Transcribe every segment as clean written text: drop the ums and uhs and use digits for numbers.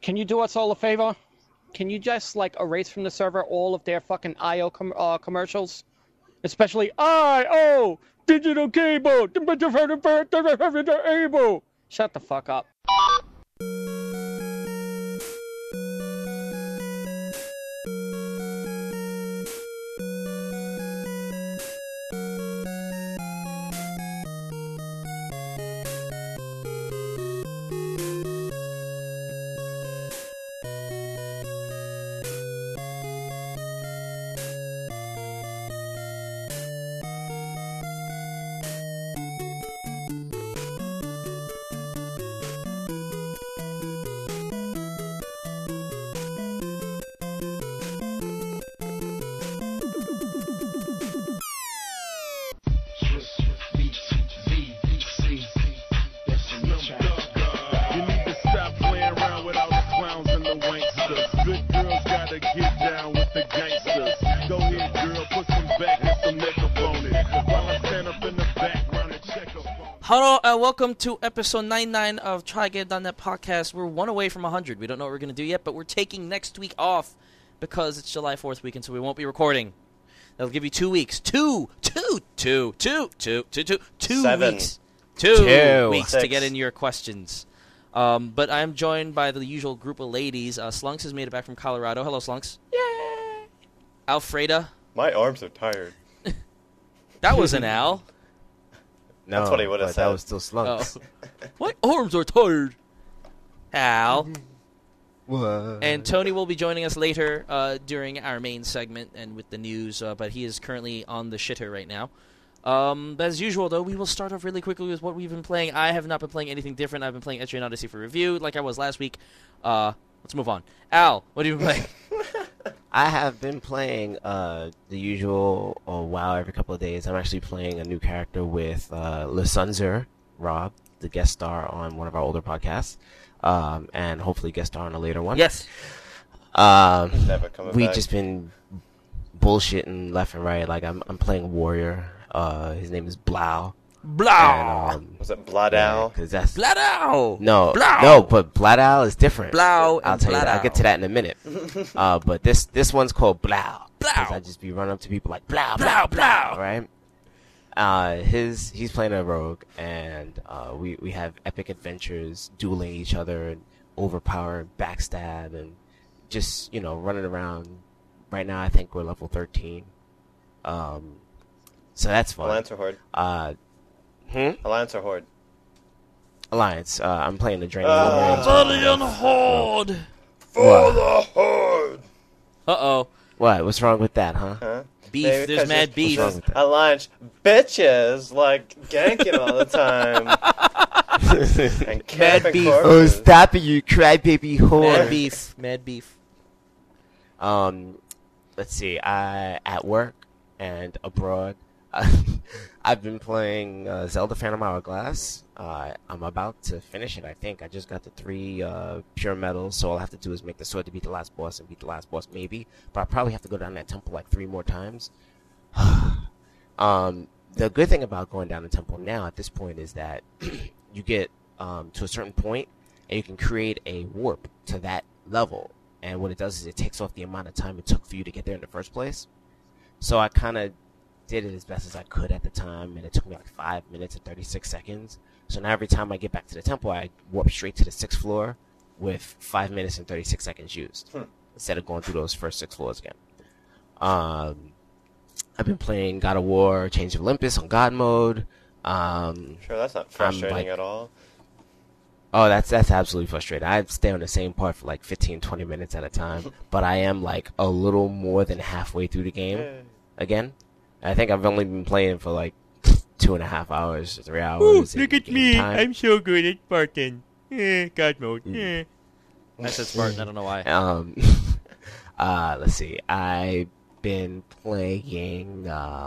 Can you do us all a favor? Can you just like erase from the server all of their fucking IO commercials? Especially IO digital cable. Shut the fuck up. Hello and welcome to episode 99 of TryGame.net podcast. We're one away from 100. We don't know what we're going to do yet, but we're taking next week off because it's July 4th weekend, so we won't be recording. That'll give you 2 weeks. Two weeks. Two weeks to get in your questions. But I'm joined by the usual group of ladies. Slunks has made it back from Colorado. Hello, Slunks. Yay! Alfreda. My arms are tired. That was an Al. No, that's what he would have said. That was still Slunks. Oh. My arms are tired. Al. What? And Tony will be joining us later during our main segment and with the news, but he is currently on the shitter right now. As usual, though, we will start off really quickly with what we've been playing. I have not been playing anything different. I've been playing Etrian Odyssey for review like I was last week. Let's move on. Al, what have you been playing? I have been playing the usual WoW every couple of days. I'm actually playing a new character with Lysunzer, Rob, the guest star on one of our older podcasts, and hopefully guest star on a later one. Yes. Never coming We've back. just been bullshitting left and right. Like I'm playing a warrior. His name is Blau. Blau. And, Was it Bloodal? because that's Bladau. no, Blau. no, but Bladau is different. Blau I'll and tell you that. I'll Bladau. get to that in a minute. But this one's called Blau. Blau. Because I just be running up to people like Blau, Blau, Blau, Blau, Blau. right? He's playing a rogue, and we have epic adventures, dueling each other, and overpower, backstab, and just running around. Right now, I think we're level 13. So that's fun. Alliance or Horde? Alliance or Horde? Alliance. I'm playing the Draining Valiant Horde. For the Horde! Uh-oh. What? What's wrong with that, huh? Huh? Beef. Maybe There's mad because beef. wrong with that? Alliance bitches like ganking all the time. And camping beef. Oh, corpses. stop it, you crybaby whore. Mad beef. Mad beef. Let's see. At work and abroad, I've been playing Zelda Phantom Hourglass. I'm about to finish it, I think. I just got the 3 pure medals, so all I have to do is make the sword to beat the last boss and beat the last boss, maybe. But I probably have to go down that temple like 3 more times. The good thing about going down the temple now at this point is that you get to a certain point, and you can create a warp to that level. And what it does is it takes off the amount of time it took for you to get there in the first place. So I kind of did it as best as I could at the time, and it took me like 5 minutes and 36 seconds. So now every time I get back to the temple, I warp straight to the 6th floor with 5 minutes and 36 seconds used, instead of going through those first 6 floors again. I've been playing God of War, Chains of Olympus on God mode. Sure, that's not frustrating at all. Oh, that's absolutely frustrating. I stay on the same part for like 15, 20 minutes at a time, but I am like a little more than halfway through the game again. I think I've only been playing for like 2.5 hours, 3 hours. Look at me. I'm so good at Spartan. God mode. I said Spartan. I don't know why. Let's see. I've been playing,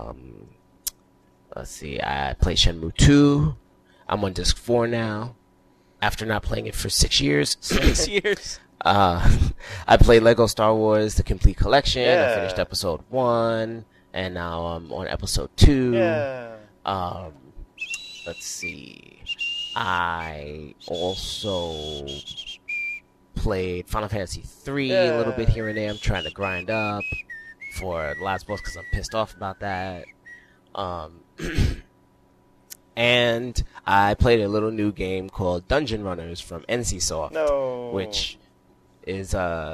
let's see. I played Shenmue 2. I'm on disc 4 now, after not playing it for 6 years. 6 years. I played Lego Star Wars: The Complete Collection. Yeah. I finished episode 1, and now I'm on episode 2. Yeah. Let's see. I also played Final Fantasy 3 a little bit here and there. I'm trying to grind up for the last boss because I'm pissed off about that. And I played a little new game called Dungeon Runners from NCSoft, which is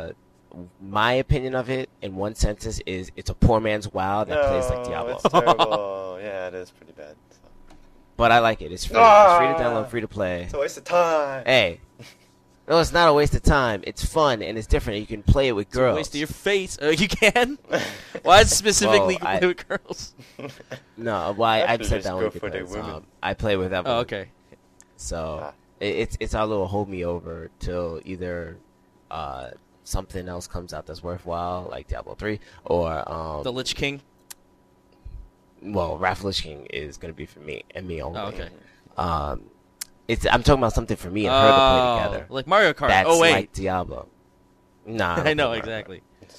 my opinion of it in one sentence is it's a poor man's WoW that plays like Diablo. It's terrible. Yeah, it is pretty bad. So. But I like it. It's free. It's free to download, free to play. It's a waste of time. Hey. No, it's not a waste of time. It's fun and it's different. You can play it with girls. It's a waste of your face. You can? Why specifically play with girls? No, why I said that one because I play with that one. Oh, okay. So it's our little hold me over till either something else comes out that's worthwhile, like Diablo 3, or the Lich King. Well, Wrath of the Lich King is gonna be for me and me only. Oh, okay. I'm talking about something for me and her to play together. Like Mario Kart. That's wait. like Diablo. Nah. I know, exactly.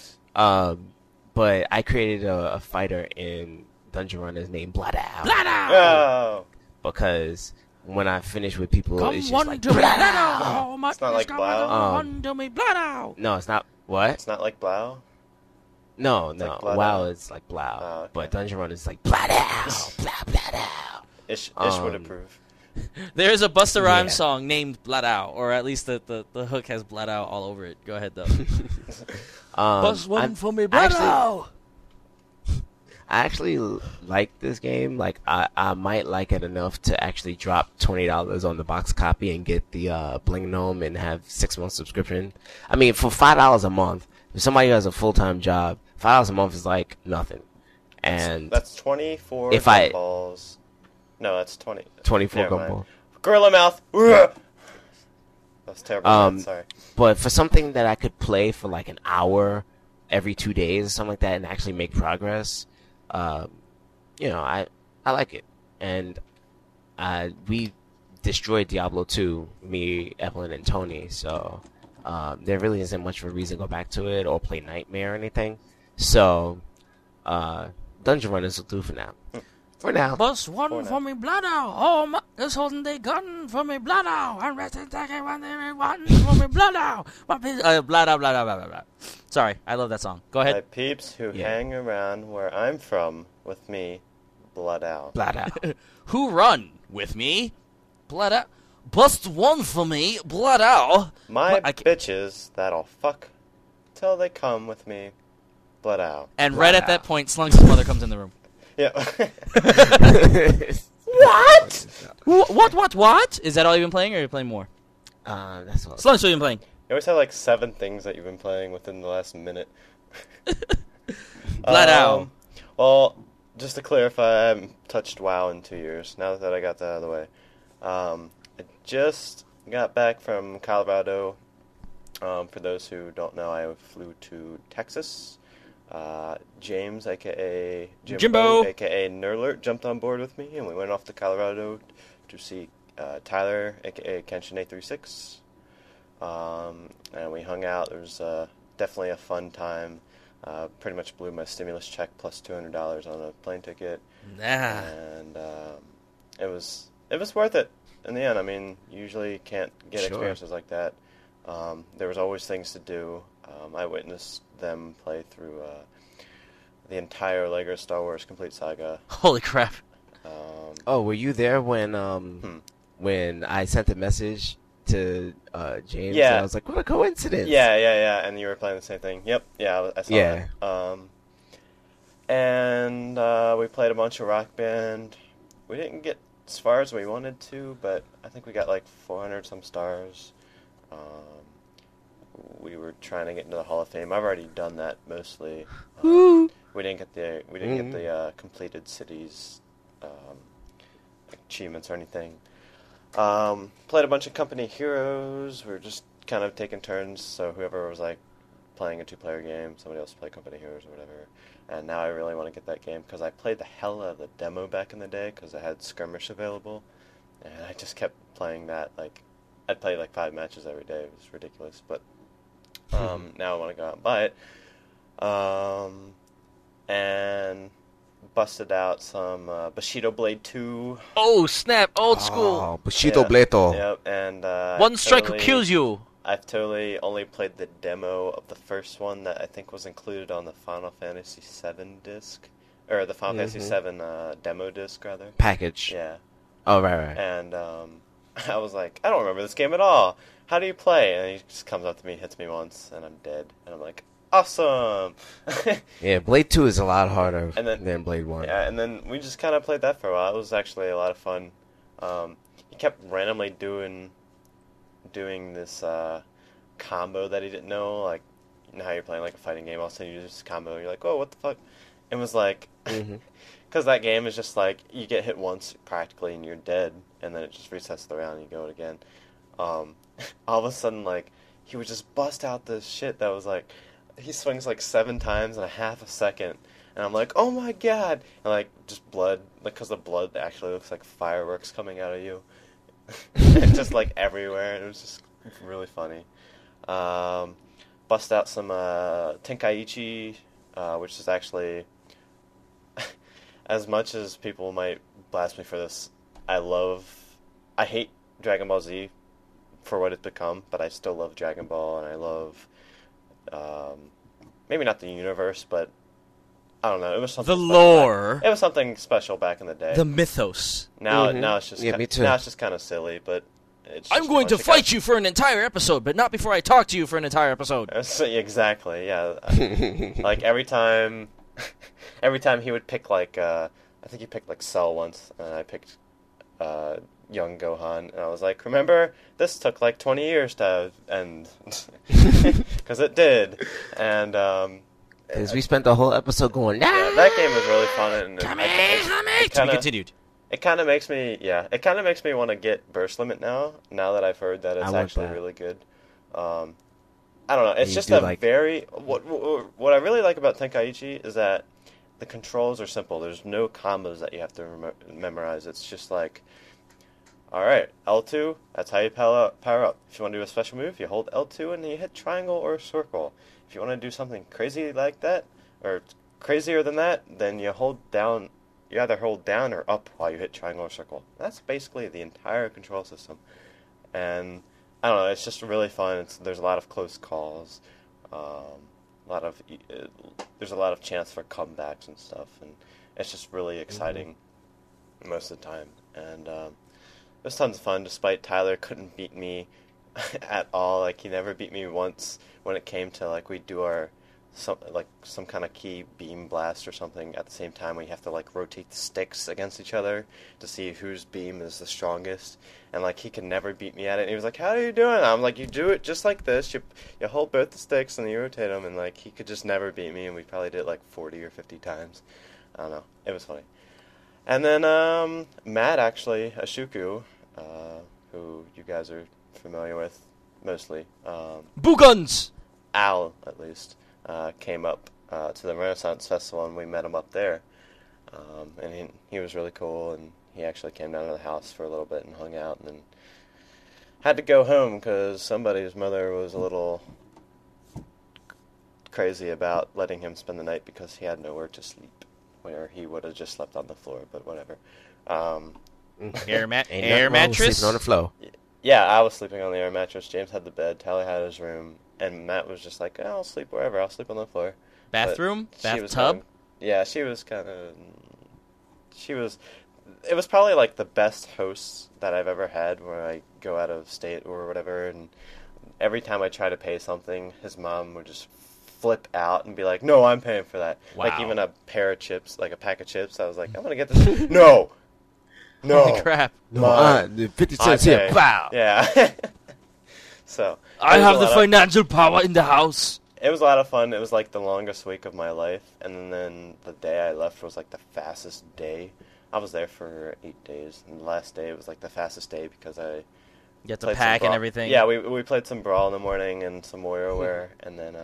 But I created a fighter in Dungeon Runners named Bloodhound. Bloodhound! Oh. Because when I finish with people, it's just like Bloodhound! It's not like Blau? No, it's not. What? It's not like Blau? No. Like WoW is like Blau. Oh, okay. But Dungeon Runners is like Bloodhound. Bloodhound. Ish would approve. There's a Busta Rhymes song named Bloodhound, or at least the hook has Bloodhound all over it. Go ahead, though. Bust one for me, Bloodhound! I actually like this game. Like, I might like it enough to actually drop $20 on the box copy and get the Bling Gnome and have 6 months subscription. I mean, for $5 a month, if somebody who has a full-time job, $5 a month is like nothing. And that's 24 balls. No, that's 20. 24 gumball. Gorilla Mouth. That's terrible. Sorry. But for something that I could play for like an hour every 2 days or something like that and actually make progress, I like it. And we destroyed Diablo 2, me, Evelyn, and Tony. So there really isn't much of a reason to go back to it or play Nightmare or anything. So Dungeon Runners will do for now. For now. Bust one for me, Bloodhound. Oh, my, is holding the gun for me, Bloodhound. I'm resting, taking one for me, Bloodhound. Blah. Sorry, I love that song. Go ahead. My peeps who hang around where I'm from with me, Bloodhound. Who run with me, Bloodhound. Bust one for me, Bloodhound. My bitches that'll fuck till they come with me, Bloodhound. And right at that point, Slunks' mother comes in the room. Yeah. What? Is that all you've been playing, or are you playing more? That's all. Slunks, what you've been playing? You always have like 7 things that you've been playing within the last minute. Bloodhound. Well, just to clarify, I haven't touched WoW in 2 years. Now that I got that out of the way, I just got back from Colorado. For those who don't know, I flew to Texas. James, a.k.a. Jimbo, a.k.a. Nerlert, jumped on board with me, and we went off to Colorado to see Tyler, a.k.a. Kenshin836. And we hung out. It was definitely a fun time. Pretty much blew my stimulus check plus $200 on a plane ticket. And it was worth it in the end. I mean, usually can't get experiences like that. There was always things to do. I witnessed them play through the entire LEGO Star Wars Complete Saga. Holy crap! Were you there when I sent the message to James? Yeah. And I was like, what a coincidence! Yeah. And you were playing the same thing. Yep. Yeah, I saw that. And we played a bunch of Rock Band. We didn't get as far as we wanted to, but I think we got like 400 some stars. We were trying to get into the Hall of Fame. I've already done that mostly. We didn't get the completed cities achievements or anything. Played a bunch of company heroes. We were just kind of taking turns. So whoever was like playing a 2-player game, somebody else played company heroes or whatever. And now I really want to get that game because I played the hell out of the demo back in the day because I had Skirmish available, and I just kept playing that. Like I'd play like 5 matches every day. It was ridiculous, but. Now I want to go out and buy it. And busted out some Bushido Blade 2. Oh, snap. Old school. Oh, Bushido Blade. Yep, and One strike kills you. I've totally only played the demo of the first one that I think was included on the Final Fantasy VII disc, or the Final Fantasy VII demo disc rather. Package. Yeah. Oh, right. And I was like, I don't remember this game at all. How do you play? And he just comes up to me, hits me once, and I'm dead. And I'm like, awesome! Yeah, Blade 2 is a lot harder then, than Blade 1. Yeah, and then we just kind of played that for a while. It was actually a lot of fun. He kept randomly doing this combo that he didn't know, like, you know how you're playing like a fighting game, all of a sudden you do this combo, and you're like, oh, what the fuck? It was like, because that game is just like, you get hit once practically and you're dead, and then it just resets the round and you go it again. All of a sudden, like, he would just bust out this shit that was like, he swings like 7 times in a half a second, and I'm like, oh my god, and like, just blood, like, because the blood actually looks like fireworks coming out of you, and just like everywhere, it was just really funny. Bust out some Tenkaichi, which is actually, as much as people might blast me for this, I hate Dragon Ball Z for what it's become, but I still love Dragon Ball, and I love, maybe not the universe, but I don't know, it was something The lore. It was something special back in the day. The mythos. Now it's just me too. Now it's just kind of silly, but it's I'm going to fight you for an entire episode, but not before I talk to you for an entire episode. Exactly, yeah. Like every time he would pick like I think he picked like Cell once, and I picked young Gohan, and I was like, remember, this took like 20 years to end, because it did, and because we spent the whole episode going, nah! yeah, that game was really fun, and To be continued. It kind of makes me want to get Burst Limit now that I've heard that it's actually really good. I don't know, it's just very, what I really like about Tenkaichi is that the controls are simple. There's no combos that you have to memorize. It's just like, alright, L2, that's how you power up. If you want to do a special move, you hold L2 and you hit triangle or circle. If you want to do something crazy like that, or crazier than that, then you hold down. You either hold down or up while you hit triangle or circle. That's basically the entire control system. And, I don't know, it's just really fun. There's a lot of close calls. There's a lot of chance for comebacks and stuff. And it's just really exciting most of the time. And it was tons of fun, despite Tyler couldn't beat me at all. Like, he never beat me once when it came to, like, we do some kind of key beam blast or something at the same time, where you have to like rotate the sticks against each other to see whose beam is the strongest, and like he could never beat me at it, and he was like, how are you doing? I'm like, you do it just like this, you hold both the sticks and you rotate them, and like he could just never beat me, and we probably did it like 40 or 50 times. I don't know, it was funny. And then Matt, actually, Ashuku, who you guys are familiar with mostly, Boo-guns! Al at least, came up to the Renaissance Festival, and we met him up there. And he was really cool, and he actually came down to the house for a little bit and hung out, and then had to go home because somebody's mother was a little crazy about letting him spend the night because he had nowhere to sleep, where he would have just slept on the floor, but whatever. Air Ain't mattress? sleeping on the floor. Yeah, I was sleeping on the air mattress. James had the bed. Tyler had his room. And Matt was just like, I'll sleep wherever. I'll sleep on the floor. Bathroom? But Bathtub? She was kind of... It was probably like the best host that I've ever had, where I go out of state or whatever, and every time I try to pay something, his mom would just flip out and be like, no, I'm paying for that. Wow. Like even a pair of chips, like a pack of chips, I was like, I'm going to get this. No! Holy crap. No, 50 cents here. Wow. Yeah. So I have the financial power in the house. It was a lot of fun. It was like the longest week of my life, and then the day I left was like the fastest day. I was there for 8 days, and the last day was like the fastest day because I You have to pack and everything. Yeah, we played some Brawl in the morning and some WarioWare, and then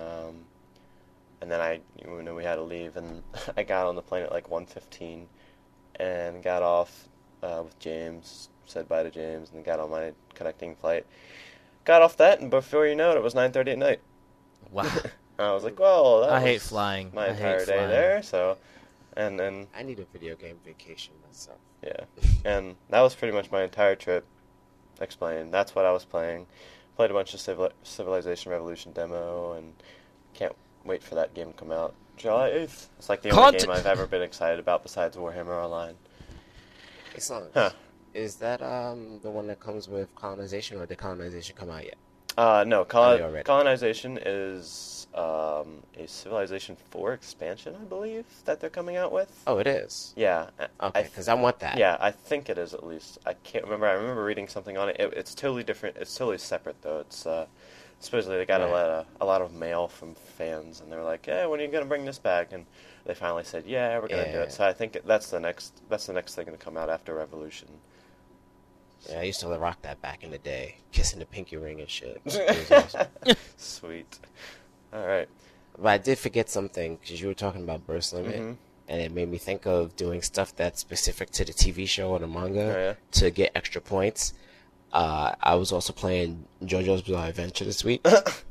we had to leave, and I got on the plane at like 1:15, and got off with James, said bye to James, and then got on my connecting flight. Got off that, and before you know it, it was 9:30 at night. Wow. I was like, well, that I was hate flying. my I entire hate day flying. there, so, and then, I need a video game vacation myself. yeah, and that was pretty much my entire trip explained. That's what I was playing. played a bunch of Civilization Revolution demo, and can't wait for that game to come out July 8th. It's like the only game I've ever been excited about besides Warhammer Online. It's not. Huh. Is that the one that comes with colonization, or did colonization come out yet? No, already? Colonization is a Civilization 4 expansion, I believe, that they're coming out with. Oh, it is. Yeah. Okay, because I want that. Yeah, I think it is at least. I can't remember. I remember reading something on it. It's totally different. It's totally separate, though. It's supposedly they got a lot of mail from fans, and they were like, "Yeah, when are you gonna bring this back?" And they finally said, "Yeah, we're gonna do it." So I think that's the next thing to come out after Revolution. Yeah, I used to rock that back in the day, kissing the pinky ring and shit. It was awesome. Sweet. All right. But I did forget something, because you were talking about burst limit, and it made me think of doing stuff that's specific to the TV show or the manga to get extra points. I was also playing JoJo's Bizarre Adventure this week.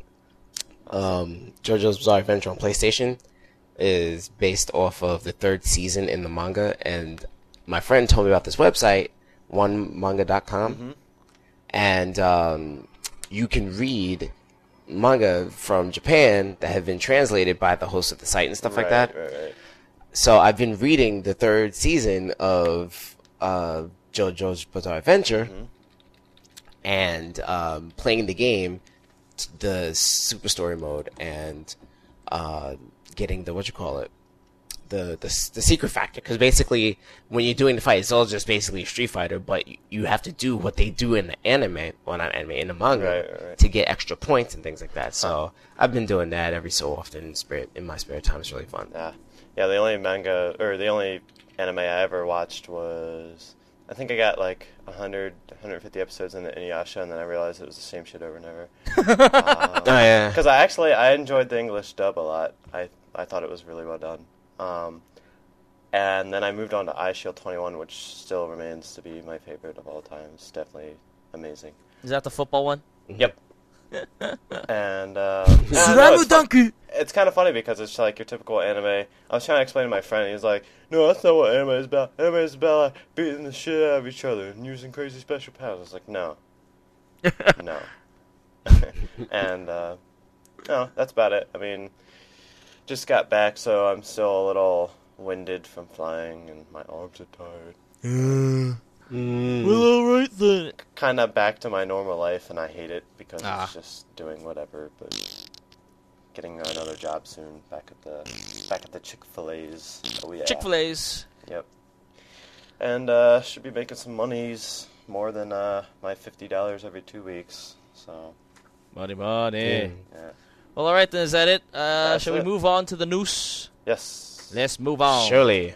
JoJo's Bizarre Adventure on PlayStation is based off of the 3rd season in the manga, and my friend told me about this website, onemanga.com, and you can read manga from Japan that have been translated by the host of the site and stuff like that. Right. So I've been reading the 3rd season of JoJo's Bizarre Adventure, and playing the game, the Super Story mode, and getting the the secret factor, because basically when you're doing the fight, it's all just basically Street Fighter, but you have to do what they do in the anime, well, not anime, in the manga, to get extra points and things like that. So I've been doing that every so often in my spare time. It's really fun. Yeah. The only the only anime I ever watched was, I think I got like 150 episodes in the Inuyasha, and then I realized it was the same shit over and over. Because I enjoyed the English dub a lot. I thought it was really well done. And then I moved on to iShield 21, which still remains to be my favorite of all time. It's definitely amazing. Is that the football one? Yep. And it's kind of funny because it's like your typical anime. I was trying to explain to my friend, he's like, "No, that's not what anime is about. Anime is about beating the shit out of each other and using crazy special powers." I was like, no. No. And, no, that's about it. I mean, just got back, so I'm still a little winded from flying, and my arms are tired. Well, alright then. Kind of back to my normal life, and I hate it because it's just doing whatever, but getting another job soon back at the Chick-fil-A's. Oh yeah. Chick-fil-A's. Yep. And should be making some monies, more than my $50 every 2 weeks. So. Money. Yeah. Well, alright then, is that it? Shall we it. move on to the news? Yes. Let's move on. Surely.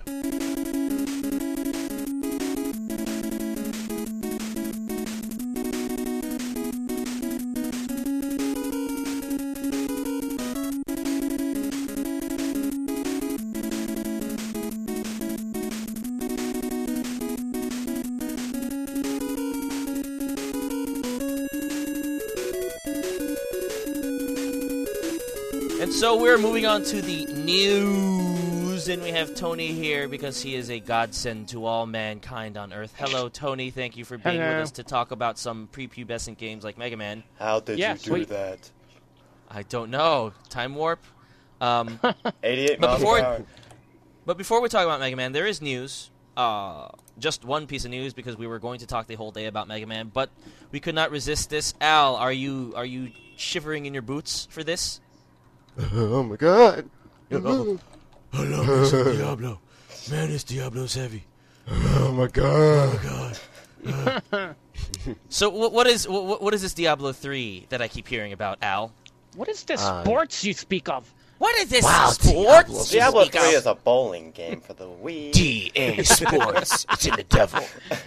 And so we're moving on to the news, and we have Tony here because he is a godsend to all mankind on Earth. Hello, Tony. Thank you for being with us to talk about some prepubescent games like Mega Man. How did you do that? I don't know. Time warp? 88 miles per hour. But before we talk about Mega Man, there is news. Just one piece of news, because we were going to talk the whole day about Mega Man, but we could not resist this. Al, are you shivering in your boots for this? Oh my god. Hello, Mr. Diablo. Man, this Diablo's heavy. Oh my god. Oh my god. So what is this Diablo 3 that I keep hearing about, Al? What is this sports you speak of? What is this sports? Diablo 3 is a bowling game for the Wii. DA Sports. It's in the devil.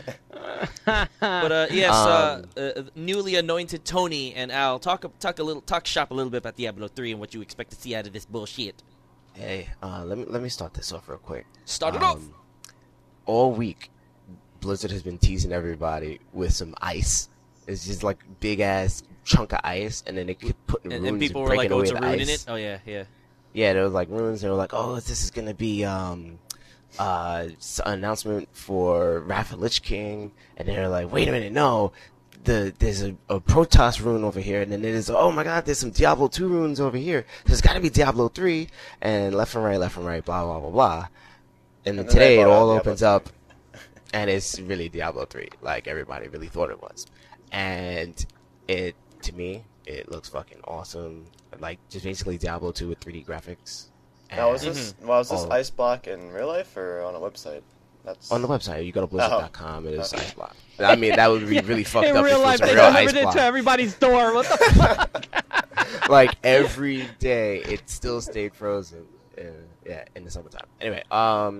But yes, newly anointed Tony and Al, talk shop a little bit about Diablo 3 and what you expect to see out of this bullshit. Hey, let me start this off real quick. Start it off. All week, Blizzard has been teasing everybody with some ice. It's just like big ass chunk of ice, and then they keep putting runes and people and were like, "Oh, it's a the rune ice. in it." Oh yeah. Yeah, there was like runes. They were like, "Oh, this is gonna be an announcement for Wrath of Lich King," and they're like, "Wait a minute, no, there's a Protoss rune over here, and then there's, oh my god, there's some Diablo 2 runes over here. There's got to be Diablo 3, and left and right, blah, blah, blah, blah. And then today it all opens up, and it's really Diablo 3, like everybody really thought it was. And it, to me, it looks fucking awesome. Like, just basically Diablo 2 with 3D graphics. Now, was this Ice Block in real life or on a website? That's on the website. You go to Blizzard.com, it is Ice Block. I mean, that would be really fucked in up real life, if it was a they real delivered Ice it Block. to everybody's door. What the fuck? Like, every day, it still stayed frozen. In the summertime. Anyway, I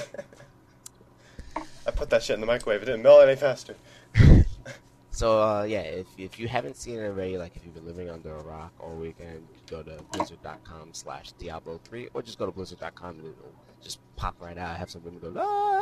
put that shit in the microwave. It didn't melt any faster. So, if you haven't seen it already, like if you've been living under a rock all weekend, go to blizzard.com/Diablo3, or just go to blizzard.com and it'll just pop right out. Have some women go,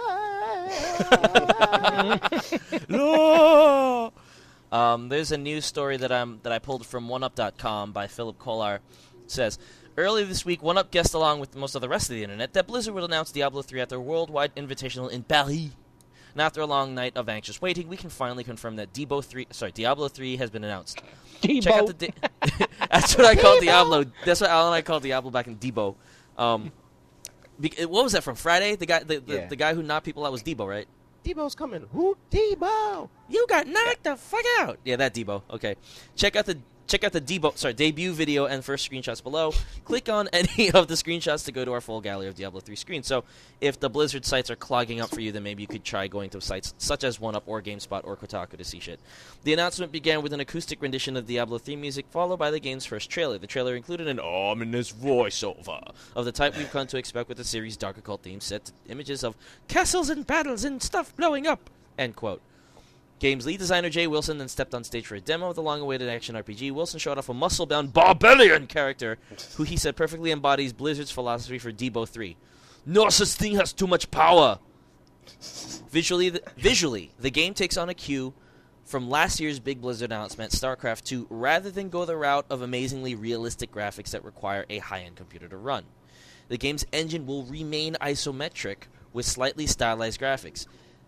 no! There's a news story that I pulled from OneUp.com by Philip Kolar. It says, earlier this week, OneUp guessed along with most of the rest of the internet that Blizzard would announce Diablo 3 at their worldwide invitational in Paris. And after a long night of anxious waiting, we can finally confirm that Diablo 3 has been announced. Debo. Check out the that's what I call Diablo. That's what Alan and I called Diablo back in Debo. What was that from Friday? The guy who knocked people out was Debo, right? Debo's coming. Who? Debo! You got knocked the fuck out. Yeah, that Debo. Okay. Check out the debut video and first screenshots below. Click on any of the screenshots to go to our full gallery of Diablo 3 screens. So if the Blizzard sites are clogging up for you, then maybe you could try going to sites such as OneUp or GameSpot or Kotaku to see shit. The announcement began with an acoustic rendition of Diablo 3 music, followed by the game's first trailer. The trailer included an ominous voiceover of the type we've come to expect with the series' dark occult theme, set to images of castles and battles and stuff blowing up. End quote. Game's lead designer Jay Wilson then stepped on stage for a demo of the long-awaited action RPG. Wilson showed off a muscle-bound Barbarian character who he said perfectly embodies Blizzard's philosophy for Debo 3. No such thing has too much power! Visually, the game takes on a cue from last year's big Blizzard announcement, StarCraft 2, rather than go the route of amazingly realistic graphics that require a high-end computer to run. The game's engine will remain isometric with slightly stylized graphics.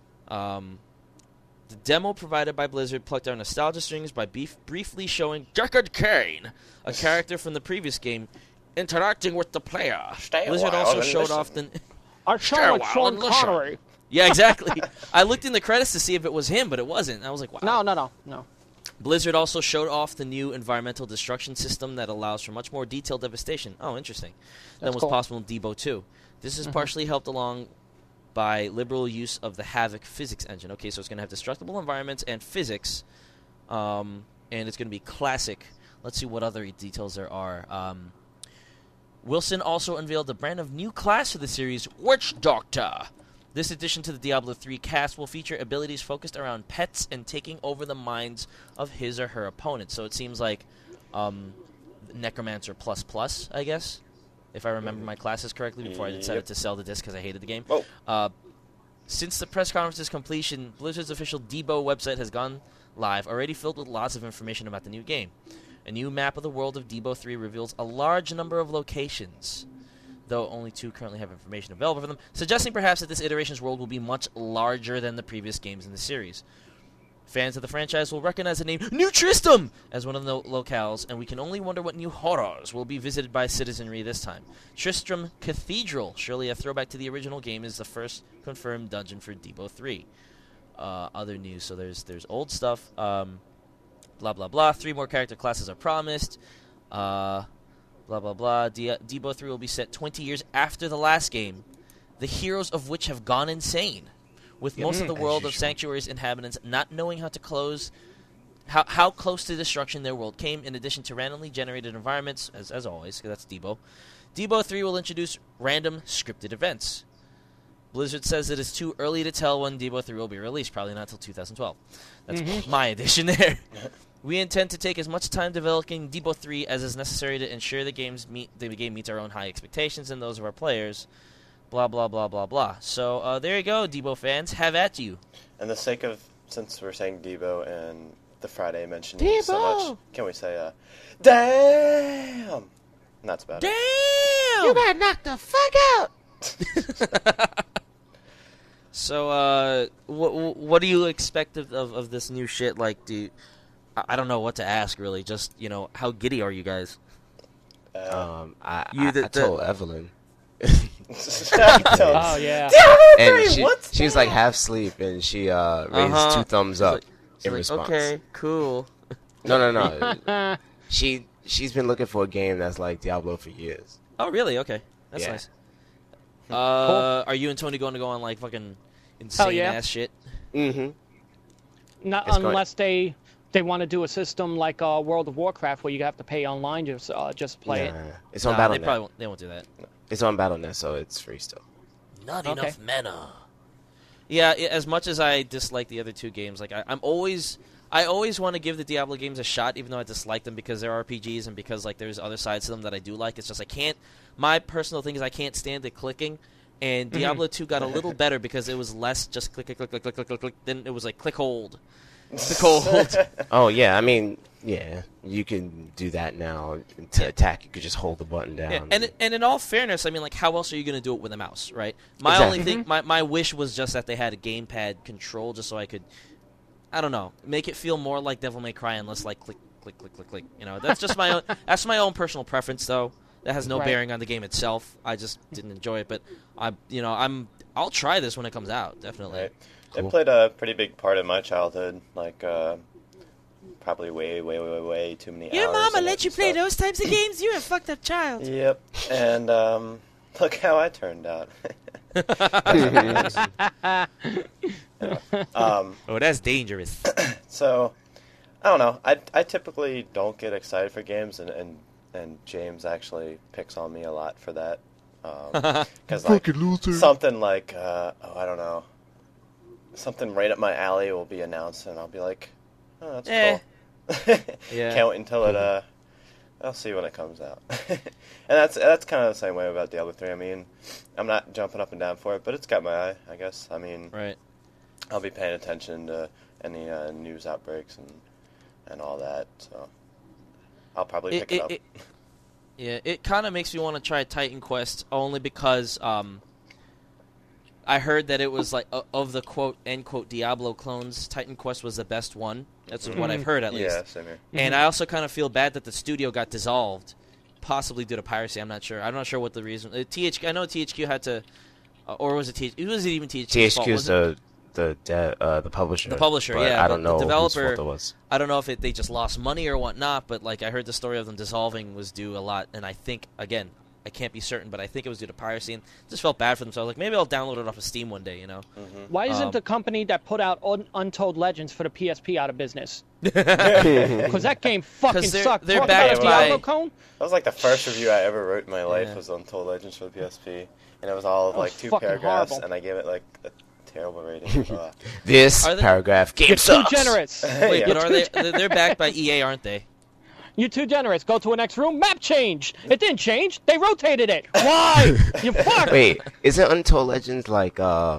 The demo provided by Blizzard plucked our nostalgia strings by briefly showing Deckard Cain, a character from the previous game, interacting with the player. Blizzard also showed off the... I sound like Sean Connery. Yeah, exactly. I looked in the credits to see if it was him, but it wasn't. I was like, wow. No. Blizzard also showed off the new environmental destruction system that allows for much more detailed devastation. Oh, interesting. Than was possible in Debo 2. This is partially helped along by liberal use of the Havoc physics engine. Okay, so it's going to have destructible environments and physics, and it's going to be classic. Let's see what other details there are. Wilson also unveiled a brand of new class for the series, Witch Doctor. This addition to the Diablo 3 cast will feature abilities focused around pets and taking over the minds of his or her opponents. So it seems like Necromancer ++, I guess, if I remember my classes correctly, before I decided to sell the disc because I hated the game. Since the press conference's completion, Blizzard's official Debo website has gone live, already filled with lots of information about the new game. A new map of the world of Debo 3 reveals a large number of locations, though only 2 currently have information available for them, suggesting perhaps that this iteration's world will be much larger than the previous games in the series. Fans of the franchise will recognize the name New Tristram as one of the locales, and we can only wonder what new horrors will be visited by citizenry this time. Tristram Cathedral, surely a throwback to the original game, is the first confirmed dungeon for Debo 3. Other news, so there's old stuff, blah blah blah, 3 more character classes are promised, blah blah blah. Debo 3 will be set 20 years after the last game, the heroes of which have gone insane, with most of the world of Sanctuary's inhabitants not knowing how close to destruction their world came, in addition to randomly generated environments, as always, that's Debo. Debo 3 will introduce random scripted events. Blizzard says it is too early to tell when Debo 3 will be released, probably not until 2012. That's my addition there. We intend to take as much time developing Debo 3 as is necessary to ensure the game meets our own high expectations and those of our players. Blah, blah, blah, blah, blah. So, there you go, Debo fans. Have at you. And the sake of, since we're saying Debo and the Friday mentioning Debo so much, can we say, damn! And that's about it. Damn! You got knocked the fuck out! So, what do you expect of this new shit? Like, I don't know what to ask, really. Just, how giddy are you guys? I told Evelyn. Oh yeah. And she was like half asleep, and she raised 2 thumbs up in response. Okay, cool. No. She's been looking for a game that's like Diablo for years. Oh, really? Okay, that's Yeah. nice. Are you and Tony going to go on like fucking insane yeah. ass shit? Mm-hmm. Not It's going- unless they want to do a system like World of Warcraft where you have to pay online just play it. It's on Nah, BattleNet. they won't do that. It's on BattleNet, so it's free still. Not Okay. enough mana. Yeah, as much as I dislike the other 2 games, like I always want to give the Diablo games a shot, even though I dislike them because they're RPGs and because like there's other sides to them that I do like. It's just I can't. My personal thing is I can't stand the clicking, and Diablo 2 got a little better because it was less just click, click, click, click, click, click, click, click. Then it was like click, hold, click, hold. Oh yeah, I mean, yeah, you can do that now. To attack, you could just hold the button down. Yeah, and in all fairness, I mean, like, how else are you going to do it with a mouse, right? My Exactly. only thing, my wish was just that they had a gamepad control, just so I could, I don't know, make it feel more like Devil May Cry and less like click, click, click, click, click. That's just my own. That's my own personal preference, though. That has no Right. bearing on the game itself. I just didn't enjoy it, but I'll try this when it comes out, definitely. Right. Cool. It played a pretty big part in my childhood. Like, probably way too many hours. in it and stuff. those types of games? You're a fucked up child. Yep. And look how I turned out. Oh, that's dangerous. So, I don't know. I typically don't get excited for games, and James actually picks on me a lot for that. Because like something like I don't know, something right up my alley will be announced, and I'll be like, oh, that's cool. Yeah. Can't wait until it. I'll see when it comes out. And that's kind of the same way about Diablo 3. I mean, I'm not jumping up and down for it, but it's got my eye, I guess. I mean, Right. I'll be paying attention to any news outbreaks and all that, so I'll probably pick it up. Yeah, it kind of makes me want to try Titan Quest only because I heard that it was like of the quote end quote Diablo clones, Titan Quest was the best one. That's what I've heard at least. Yeah, same here. And I also kind of feel bad that the studio got dissolved, possibly due to piracy. I'm not sure. I'm not sure what the reason. THQ. I know THQ had to, or was it THQ? It was even THQ's fault, THQ's wasn't it? the publisher. The publisher, but yeah, I but don't the know developer- whose fault it was. I don't know if they just lost money or whatnot, but like I heard the story of them dissolving was due a lot, and I think again I can't be certain, but I think it was due to piracy, and just felt bad for them. So I was like, maybe I'll download it off of Steam one day, Why isn't the company that put out Untold Legends for the PSP out of business? Mm-hmm. Because that game fucking 'Cause they're- sucked. they're Talk backed about a Diablo by- clone? That was like the first review I ever wrote in my life Yeah. was Untold Legends for the PSP, and it was all of That like was 2 fucking paragraphs, horrible. and I gave it like a terrible rating. This Are they- paragraph game You're too sucks. generous. Wait, Yeah. but are they? They're backed by EA, aren't they? You're too generous. Go to a next room. Map changed. It didn't change. They rotated it. Why? You fuck. Wait, isn't Untold Legends like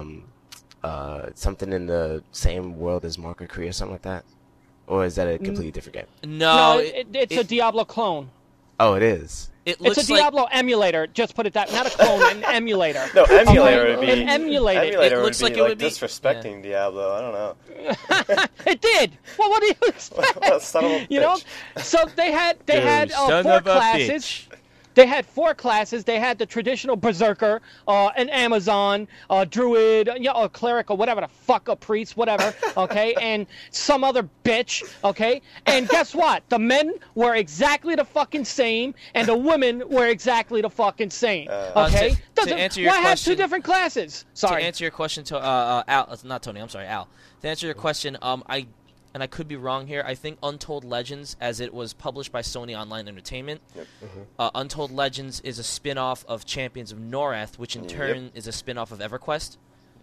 something in the same world as Marker Cree or something like that? Or is that a completely different game? No, No, it's a Diablo clone. Oh, it is. It It's looks a Diablo emulator. Just put it that. Not a clone, an emulator. No, emulator would be It emulated. emulator It would looks be like it would be- disrespecting Diablo. I don't know. It did. Well, what do you expect? Well, son of a You know, bitch. so they had 4 classes. They had 4 classes. They had the traditional berserker, an Amazon, druid, a cleric, or whatever the fuck, a priest, whatever. Okay, and some other bitch. Okay, and guess what? The men were exactly the fucking same, and the women were exactly the fucking same. Okay, to Doesn't- answer your why have 2 question- different classes? Sorry. To answer your question, to Al, not Tony. I'm sorry, Al. To answer your question, I could be wrong here. I think Untold Legends, as it was published by Sony Online Entertainment, Untold Legends is a spin-off of Champions of Norath, which in turn is a spin-off of EverQuest.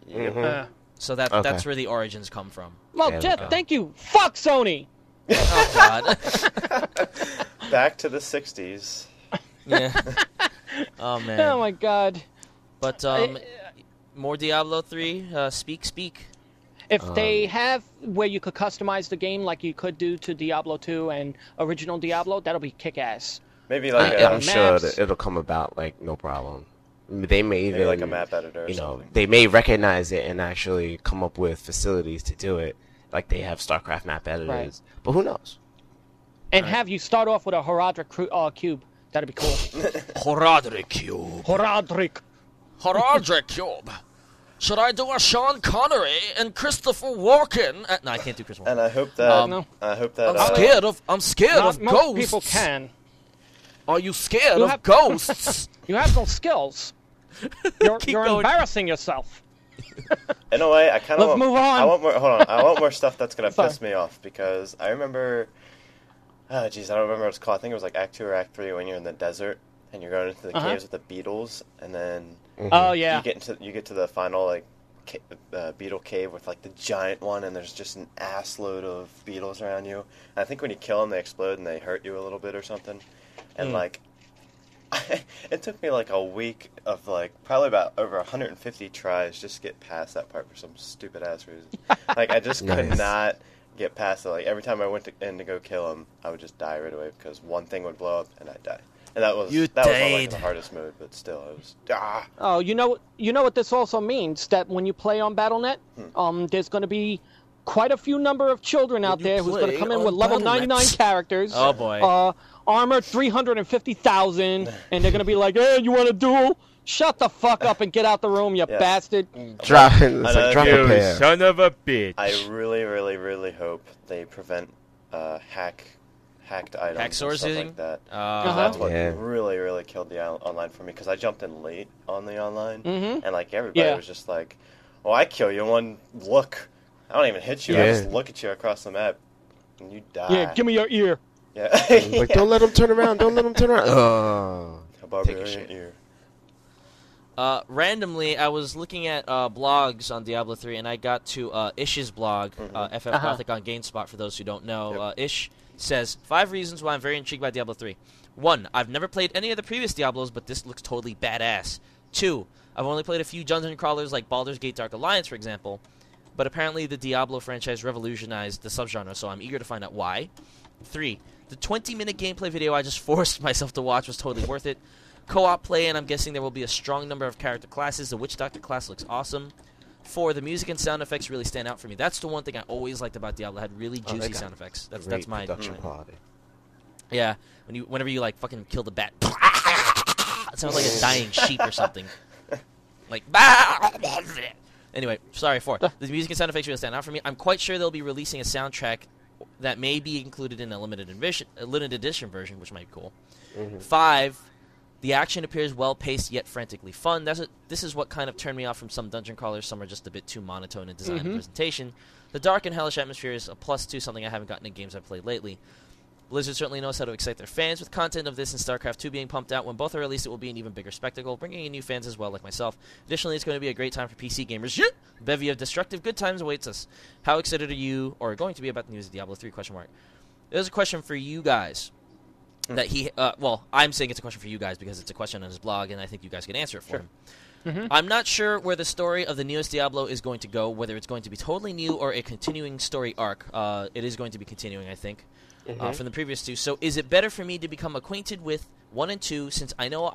So that's where the origins come from. Well, There we Jeff, go. thank you. Fuck Sony. Oh God. Back to the 60s. Yeah. Oh man. Oh my God. But more Diablo 3. Speak. If they have where you could customize the game like you could do to Diablo 2 and original Diablo, that'll be kick-ass. Maybe like Yeah. I'm sure maps. that it'll come about like no problem. They may even, maybe like a map editor or something. they may recognize it and actually come up with facilities to do it, like they have StarCraft map editors. Right. But who knows? And have you start off with a Horadric cube. That'd be cool. Horadric Cube. Horadric Cube. Should I do a Sean Connery and Christopher Walken? No, I can't do Christopher Walken. And I hope that no. I'm scared of most ghosts. people can. Are you scared of ghosts? You have no skills. You're embarrassing yourself. In a way, I kind of Let's move on. I want more. Hold on. I want more stuff that's gonna piss me off because I remember. Oh, jeez, I don't remember what it's called. I think it was like Act 2 or Act 3 when you're in the desert and you're going into the caves with the beetles, and then Oh yeah. you get to the final like beetle cave with like the giant one, and there's just an ass load of beetles around you. And I think when you kill them, they explode and they hurt you a little bit or something. And like, it took me like a week of like probably about over 150 tries just to get past that part for some stupid ass reason. Like I just could not get past it. Like every time I went in to go kill him, I would just die right away because one thing would blow up and I'd die. And that was on like the hardest mode, but still, it was Oh, you know what this also means, that when you play on Battle.net, there's going to be quite a few number of children out there who's going to come in with level 99 characters. Oh boy. Armor 350,000, and they're going to be like, "Hey, you want a duel? Shut the fuck up and get out the room, you bastard." Drop a pair. Son of a bitch. I really, really, really hope they prevent hacked items Hack and stuff sourcing? like that. Uh-huh. That's what really, really killed the online for me because I jumped in late on the online, and like everybody was just like, "Oh, I kill you in one look. I don't even hit you. I just look at you across the map, and you die." Yeah, give me your ear. Yeah. Like, don't let him turn around. Don't let him turn around. A barbarian ear. Randomly, I was looking at blogs on Diablo 3, and I got to Ish's blog, FF Gothic on GameSpot, for those who don't know. Ish says, 5 reasons why I'm very intrigued by Diablo 3. 1, I've never played any of the previous Diablos, but this looks totally badass. 2, I've only played a few dungeon crawlers like Baldur's Gate Dark Alliance, for example, but apparently the Diablo franchise revolutionized the subgenre, so I'm eager to find out why. 3, the 20-minute gameplay video I just forced myself to watch was totally worth it. Co-op play, and I'm guessing there will be a strong number of character classes. The Witch Doctor class looks awesome. 4, the music and sound effects really stand out for me. That's the one thing I always liked about Diablo. It had really juicy sound effects. That's my production quality. Yeah, whenever you like fucking kill the bat, it sounds like a dying sheep or something. Like anyway, sorry. 4, the music and sound effects really stand out for me. I'm quite sure they'll be releasing a soundtrack that may be included in a limited edition version, which might be cool. 5. The action appears well-paced yet frantically fun. This is what kind of turned me off from some dungeon crawlers. Some are just a bit too monotone in design and presentation. The dark and hellish atmosphere is a plus to something I haven't gotten in games I've played lately. Blizzard certainly knows how to excite their fans with content of this and StarCraft 2 being pumped out. When both are released, it will be an even bigger spectacle, bringing in new fans as well, like myself. Additionally, it's going to be a great time for PC gamers. Bevy of destructive good times awaits us. How excited are you, or going to be, about the news of Diablo 3? There's a question for you guys. That he, I'm saying it's a question for you guys because it's a question on his blog, and I think you guys can answer it for him. I'm not sure where the story of the newest Diablo is going to go, whether it's going to be totally new or a continuing story arc. It is going to be continuing, I think, from the previous 2. So is it better for me to become acquainted with 1 and 2, since I know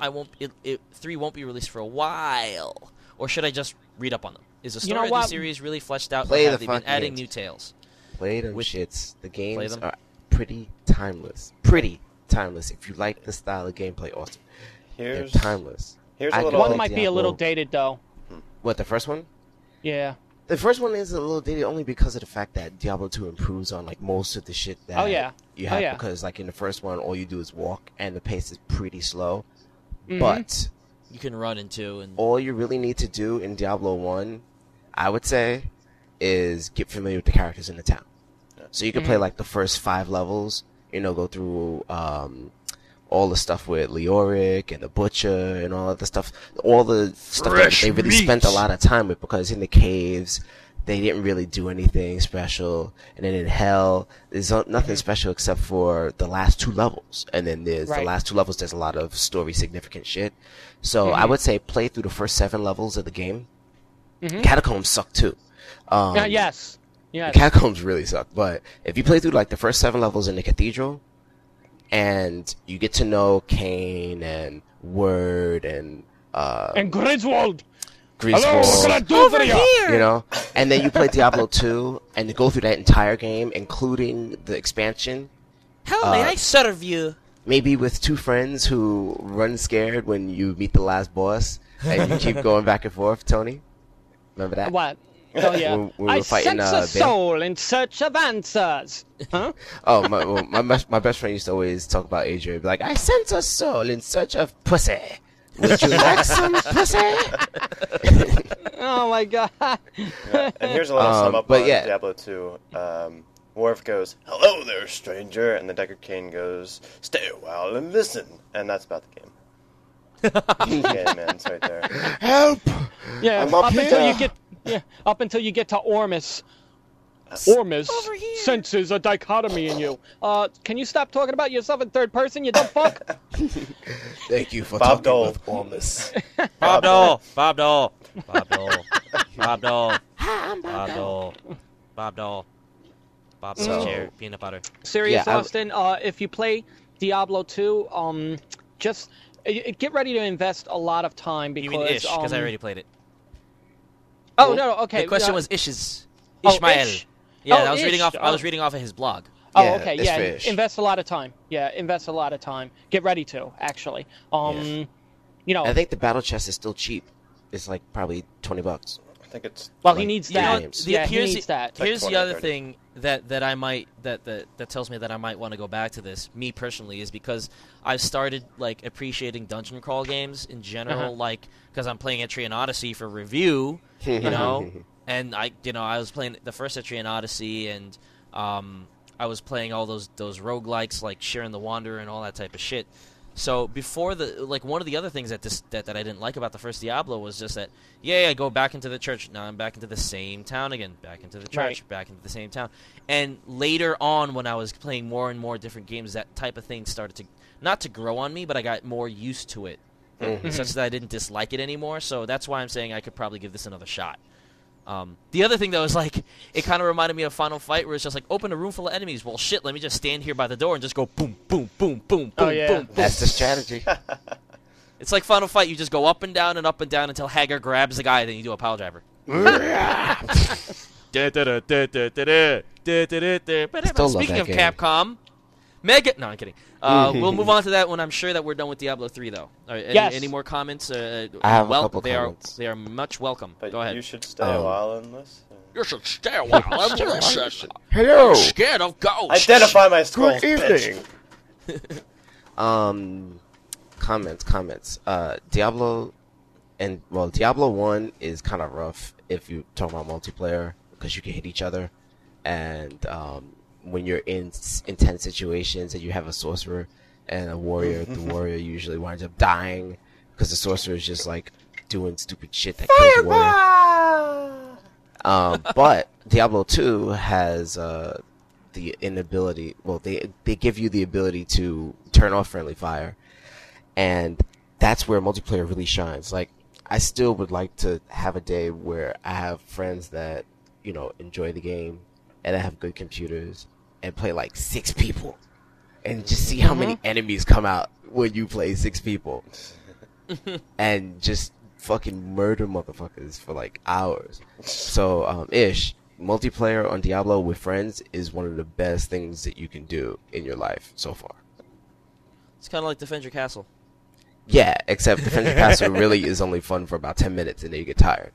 3 won't be released for a while? Or should I just read up on them? Is the story of the series really fleshed out, or have they been adding new tales? Play them shits. The games are pretty timeless. Timeless. If you like the style of gameplay, awesome. They're timeless. One might be a little dated, though. What, the first one? Yeah. The first one is a little dated only because of the fact that Diablo 2 improves on like most of the shit that you have. Because like in the first one, all you do is walk, and the pace is pretty slow. But you can run into, and all you really need to do in Diablo 1, I would say, is get familiar with the characters in the town. So you can play like the first 5 levels. Go through all the stuff with Leoric and the Butcher and all of the stuff. All the stuff that they really spent a lot of time with, because in the caves, they didn't really do anything special. And then in Hell, there's nothing special except for the last 2 levels. And then there's the last 2 levels, there's a lot of story significant shit. So I would say play through the first 7 levels of the game. Catacombs suck too. Yes. The Catacombs really suck, but if you play through like the first 7 levels in the Cathedral, and you get to know Cain and Word and And Griswold. Griswold. Hello, what can I do for you? You know, and then you play Diablo 2 and you go through that entire game, including the expansion. How may I serve you? Maybe with two friends who run scared when you meet the last boss, and you keep going back and forth. Tony, remember that? What? Oh yeah. When we I were fighting, sense a soul in search of answers. Huh? Oh, my best friend used to always talk about Adrian. Be like, I sense a soul in search of pussy. Would you like some pussy? Oh my god. Yeah. And here's a little sum up on Diablo 2. Worf goes, "Hello there, stranger," and the Deckard Cain goes, "Stay a while and listen." And that's about the game. Yeah, man, it's right there. Help! Yeah, I'm up until you get to Ormus. Ormus senses a dichotomy in you. Can you stop talking about yourself in third person, you dumb fuck? Thank you for Bob talking Dole. with Ormus. Bob Dole. Bob Dole. Bob Dole. Bob Dole. Bob Dole. Bob Dole. Bob's chair, peanut butter. Serious, Austin. If you play Diablo 2, just get ready to invest a lot of time because. You mean Ish? Because I already played it. Oh no, okay. The question was Ish's. Ishmael. Ish? Yeah, Oh, I was Ish. reading off. I was reading off of his blog. Oh, Yeah, okay. it's Yeah, fish. invest a lot of time. Yeah, invest a lot of time. Get ready to actually. You know. I think the battle chest is still cheap. It's like probably $20. I think it's... Well, he needs that. games. Yeah, he needs that. Like Here's 20 the or other 30. thing that I might that tells me that I might want to go back to this. Me personally is because I've started like appreciating dungeon crawl games in general, like because I'm playing Etrian Odyssey for review, you know, and I was playing the first Etrian Odyssey, and I was playing all those roguelikes like Sharon the Wanderer and all that type of shit. So before one of the other things that I didn't like about the first Diablo was just that, I go back into the church. Now I'm back into the same town again. Back into the church. Back into the same town. And later on, when I was playing more and more different games, that type of thing started to, not to grow on me, but I got more used to it, such that I didn't dislike it anymore. So that's why I'm saying I could probably give this another shot. The other thing, though, is like it kind of reminded me of Final Fight, where it's just like open a room full of enemies. Well, shit, let me just stand here by the door and just go boom, boom, boom, boom, boom, boom. That's the strategy. It's like Final Fight. You just go up and down until Hagar grabs the guy, then you do a pile driver. Speaking of Capcom, No, I'm kidding. We'll move on to that when I'm sure that we're done with Diablo 3, though. All right, any more comments? I have a couple comments. They are much welcome. But Go ahead. you should stay a while and listen. You should stay a while and listen. Hello. I'm scared of ghosts. Identify my skull. Good evening. Comments. Diablo 1 is kind of rough if you talk about multiplayer because you can hit each other, and when you're in intense situations and you have a sorcerer and a warrior, the warrior usually winds up dying because the sorcerer is just like doing stupid shit that kills the warrior. But Diablo 2 has the inability. Well, they give you the ability to turn off friendly fire, and that's where multiplayer really shines. Like, I still would like to have a day where I have friends that enjoy the game and I have good computers and play like 6 people, and just see how many enemies come out when you play 6 people, and just fucking murder motherfuckers for like hours. So, multiplayer on Diablo with friends is one of the best things that you can do in your life so far. It's kind of like Defend Your Castle. Yeah, except Defend Your Castle really is only fun for about 10 minutes and then you get tired.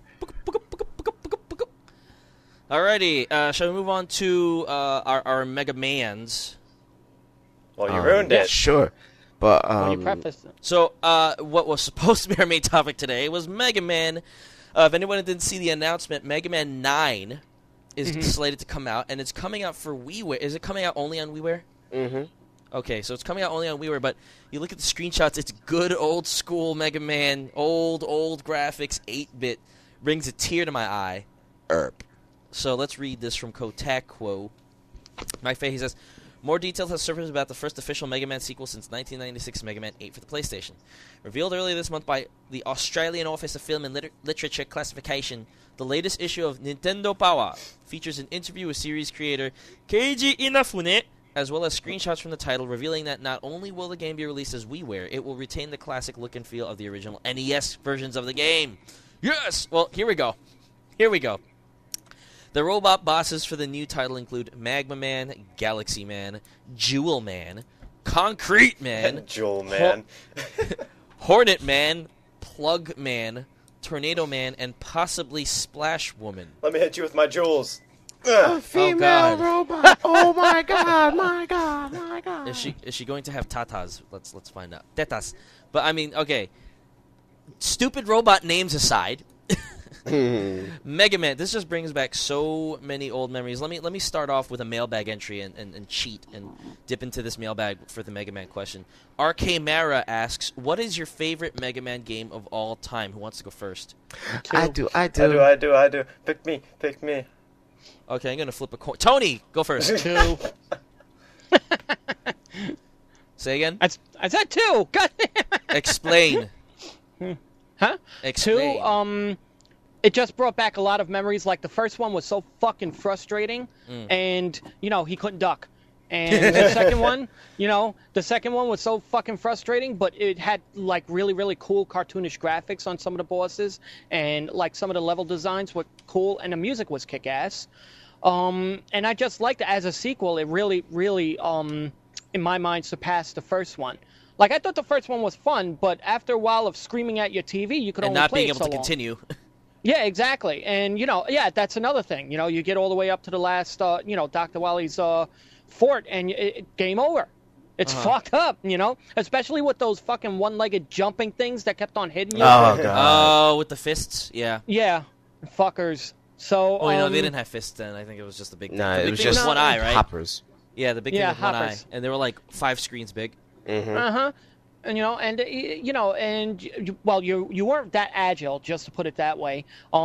Alrighty, shall we move on to our Mega Mans? Well, you ruined it. Sure. But, When you preface it. So, what was supposed to be our main topic today was Mega Man. If anyone didn't see the announcement, Mega Man 9 is slated to come out, and it's coming out for WiiWare. Is it coming out only on WiiWare? Mm-hmm. Okay, so it's coming out only on WiiWare, but you look at the screenshots, it's good old school Mega Man, old graphics, 8-bit, brings a tear to my eye. So let's read this from Kotaku. Mike Fahey says, more details have surfaced about the first official Mega Man sequel since 1996 Mega Man 8 for the PlayStation. Revealed earlier this month by the Australian Office of Film and Literature Classification, the latest issue of Nintendo Power features an interview with series creator Keiji Inafune as well as screenshots from the title revealing that not only will the game be released as WiiWare, it will retain the classic look and feel of the original NES versions of the game. Yes! Well, here we go. The robot bosses for the new title include Magma Man, Galaxy Man, Jewel Man, Concrete Man, Jewel Man, Hornet Man, Plug Man, Tornado Man, and possibly Splash Woman. Let me hit you with my jewels. A female robot. Oh my god, my god, my god. Is she going to have tatas? Let's find out. Tetas. But I mean, okay. Stupid robot names aside, Mega Man. This just brings back so many old memories. Let me start off with a mailbag entry and cheat and dip into this mailbag for the Mega Man question. RK Mara asks, "What is your favorite Mega Man game of all time?" Who wants to go first? I do. I do. Pick me. Okay, I'm gonna flip a coin. Tony, go first. 2. Say again. I said 2. God damn it. Explain. Huh? Explain. 2. It just brought back a lot of memories. Like the first one was so fucking frustrating, and he couldn't duck. And the second one was so fucking frustrating, but it had like really, really cool cartoonish graphics on some of the bosses, and like some of the level designs were cool, and the music was kick-ass. And I just liked it as a sequel. It really, really, in my mind, surpassed the first one. Like I thought the first one was fun, but after a while of screaming at your TV, you could and only not play being it able so to long. continue. Yeah, exactly. And, that's another thing. You get all the way up to the last, Dr. Wally's fort, and game over. It's fucked up, especially with those fucking one-legged jumping things that kept on hitting you. Oh, God. Oh, with the fists? Yeah. Yeah, fuckers. So, they didn't have fists then. I think it was just a big thing. No, The it big was thing was just one eye, right? hoppers. Yeah, the big thing was one eye. hoppers. And they were like 5 screens big. And you weren't that agile, just to put it that way.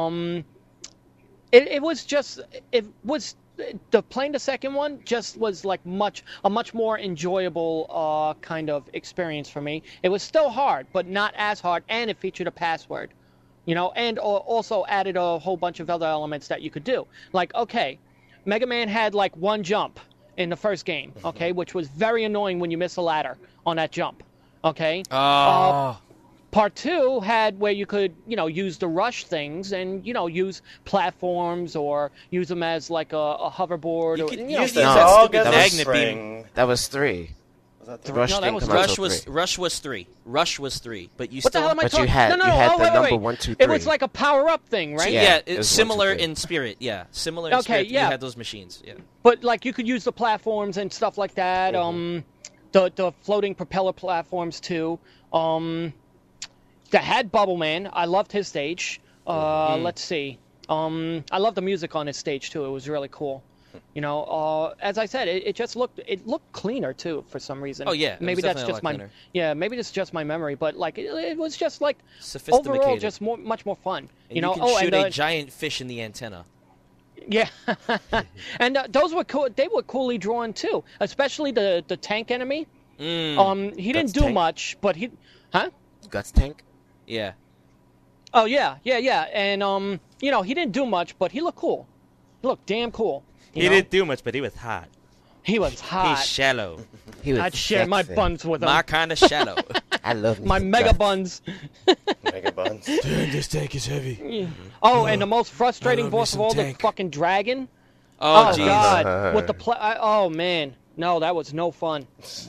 It was playing the second one just was like a much more enjoyable kind of experience for me. It was still hard, but not as hard, and it featured a password, and also added a whole bunch of other elements that you could do. Like, okay, Mega Man had like one jump in the first game, okay, which was very annoying when you miss a ladder on that jump. Okay. Oh. Part 2 had where you could, use the rush things and, use platforms or use them as like a hoverboard. You or, could you use know, these No, as stupid that was magnet spring. beam. That was 3. Was that Rush No, that didn't was- come out Rush till was 3. Rush was 3. Rush was 3. But you What the still hell am I But talking? you had no, you had oh, the wait, number wait. 1, 2, 3. It was like a power-up thing, right? Yeah, it was similar 1, 2, 3. in spirit. Yeah, similar in Okay, spirit. yeah. You had those machines. Yeah. But like you could use the platforms and stuff like that. The floating propeller platforms too. That had Bubble Man. I loved his stage. Let's see. I love the music on his stage too. It was really cool. As I said, it just looked cleaner too for some reason. Oh, yeah, it maybe was that's definitely a just lot my cleaner. maybe it's just my memory, but like it was just like Sophisticated. overall just much more fun. And you can shoot and a giant fish in the antenna. yeah, and those were cool. They were coolly drawn too, especially the tank enemy. He didn't do Tank? much, but he, Guts Tank? Yeah. Oh yeah, and he didn't do much, but he looked cool. He looked damn cool. you know? do much, but he was hot. He was hot. He's shallow. He was I'd share my sexy. buns with him. My kind of shallow. I love me My some mega guts. buns. Mega buns. This tank is heavy. Oh, and the most frustrating love me boss of some all, tank. the fucking dragon. Oh, Oh jeez. God, with the oh man, no, that was no fun.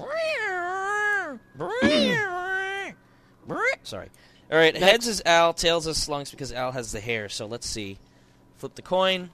Sorry. All right, heads is Al, tails is Slunks because Al has the hair. So let's see. Flip the coin.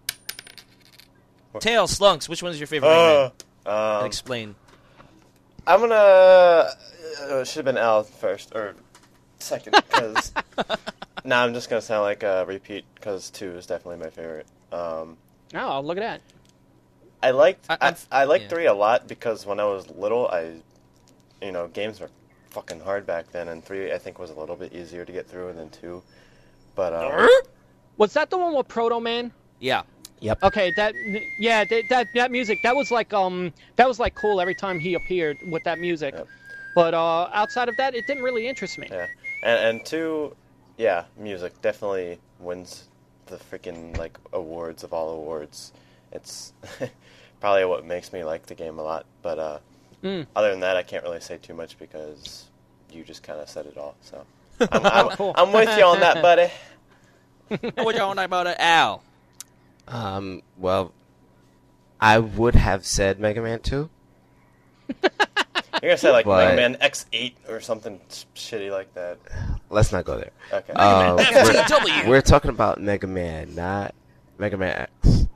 Tails, Slunks. Which one is your favorite? Mega Man? And explain. I'm gonna. Should have been Al first or second because. I'm just gonna sound like a repeat because 2 is definitely my favorite. Oh, look at that. I liked I- liked yeah. 3 a lot because when I was little, games were fucking hard back then, and 3 I think was a little bit easier to get through than 2. But Was that the one with Proto Man? Yeah. Yep. Okay, that music that was like cool every time he appeared with that music. Yep. But outside of that, it didn't really interest me. yeah, and 2, yeah, music definitely wins the freaking like awards of all awards. It's probably what makes me like the game a lot. But other than that, I can't really say too much because you just kind of said it all. So I'm with you on that, buddy. I'm with you on that, buddy. Al. Well, I would have said Mega Man 2. You're going to say like Mega Man X8 or something shitty like that. Let's not go there. Okay. We're talking about Mega Man, not Mega Man X.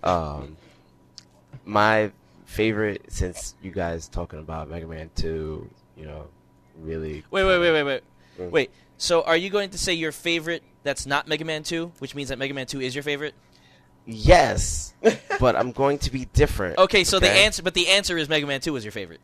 My favorite, since you guys talking about Mega Man 2, really... Wait. So are you going to say your favorite that's not Mega Man 2, which means that Mega Man 2 is your favorite? Yes, but I'm going to be different. Okay, so the answer is Mega Man 2 is your favorite.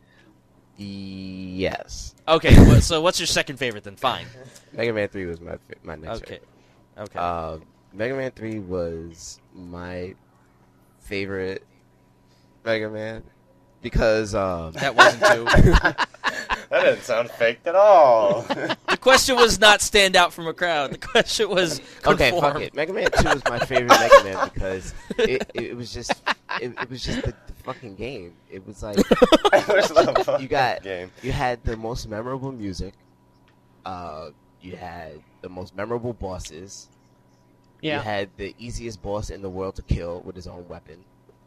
Yes. Okay, so what's your second favorite then? Fine. Mega Man 3 was my next favorite. Okay. Mega Man 3 was my favorite Mega Man because that wasn't 2. That didn't sound fake at all. The question was not stand out from a crowd. The question was conform. Okay, fuck it. Mega Man 2 is my favorite Mega Man because it was just the fucking game. It was like you had the most memorable music. You had the most memorable bosses. Yeah. You had the easiest boss in the world to kill with his own weapon.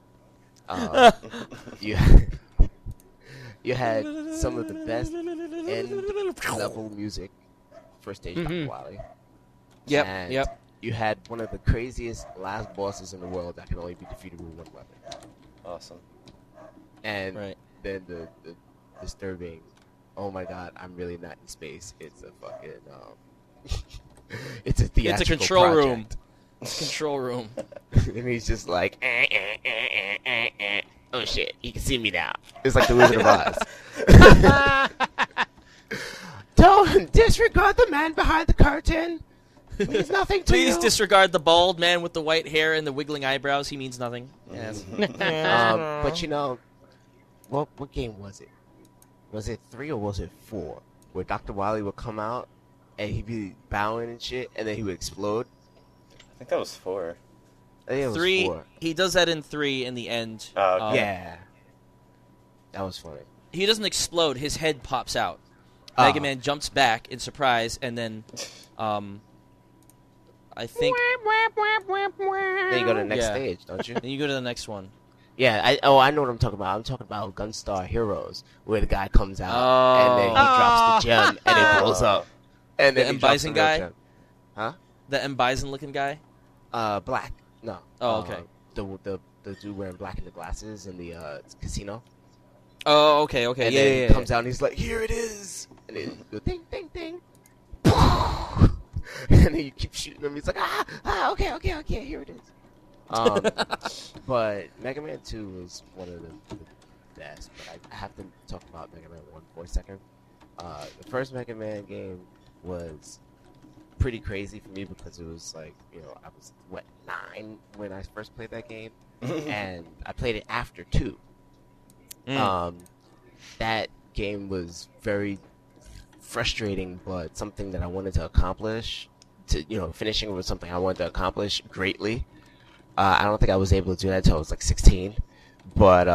You had some of the best end-level music for stage Dr. Wily. Yep. You had one of the craziest last bosses in the world that can only be defeated with one weapon. Awesome. And then the disturbing, oh my god, I'm really not in space. It's a fucking, it's a theatrical It's a control project. room. It's a control room. And he's just like, oh shit, he can see me now. It's like the Wizard of Oz. Don't disregard the man behind the curtain. Means nothing to you. Please disregard the bald man with the white hair and the wiggling eyebrows. He means nothing. Yes. But what game was it? Was it 3 or was it 4? Where Dr. Wily would come out and he'd be bowing and shit, and then he would explode. I think that was 4. I think it was 3. 4. He does that in 3 in the end. Okay. Yeah. That was funny. He doesn't explode. His head pops out. Mega Man jumps back in surprise, and then, I think... Then you go to the next stage, don't you? Then you go to the next one. Yeah, I know what I'm talking about. I'm talking about Gunstar Heroes, where the guy comes out, and then he drops the gem, and it blows up. And then The M. Bison guy? Gem. Huh? The M. Bison looking guy? Black. No. Oh, okay. The dude wearing black in the glasses in the casino. Oh, okay. And yeah, then he comes out and he's like, here it is! And then you go, ding, ding, ding. And then you keep shooting him. He's like, okay, here it is. But Mega Man 2 was one of the best. But I have to talk about Mega Man 1 for a second. The first Mega Man game was pretty crazy for me because it was like, I was, 9 when I first played that game. And I played it after 2. That game was very frustrating, but something that I wanted to accomplish. Finishing with something I wanted to accomplish greatly. I don't think I was able to do that until I was like 16. But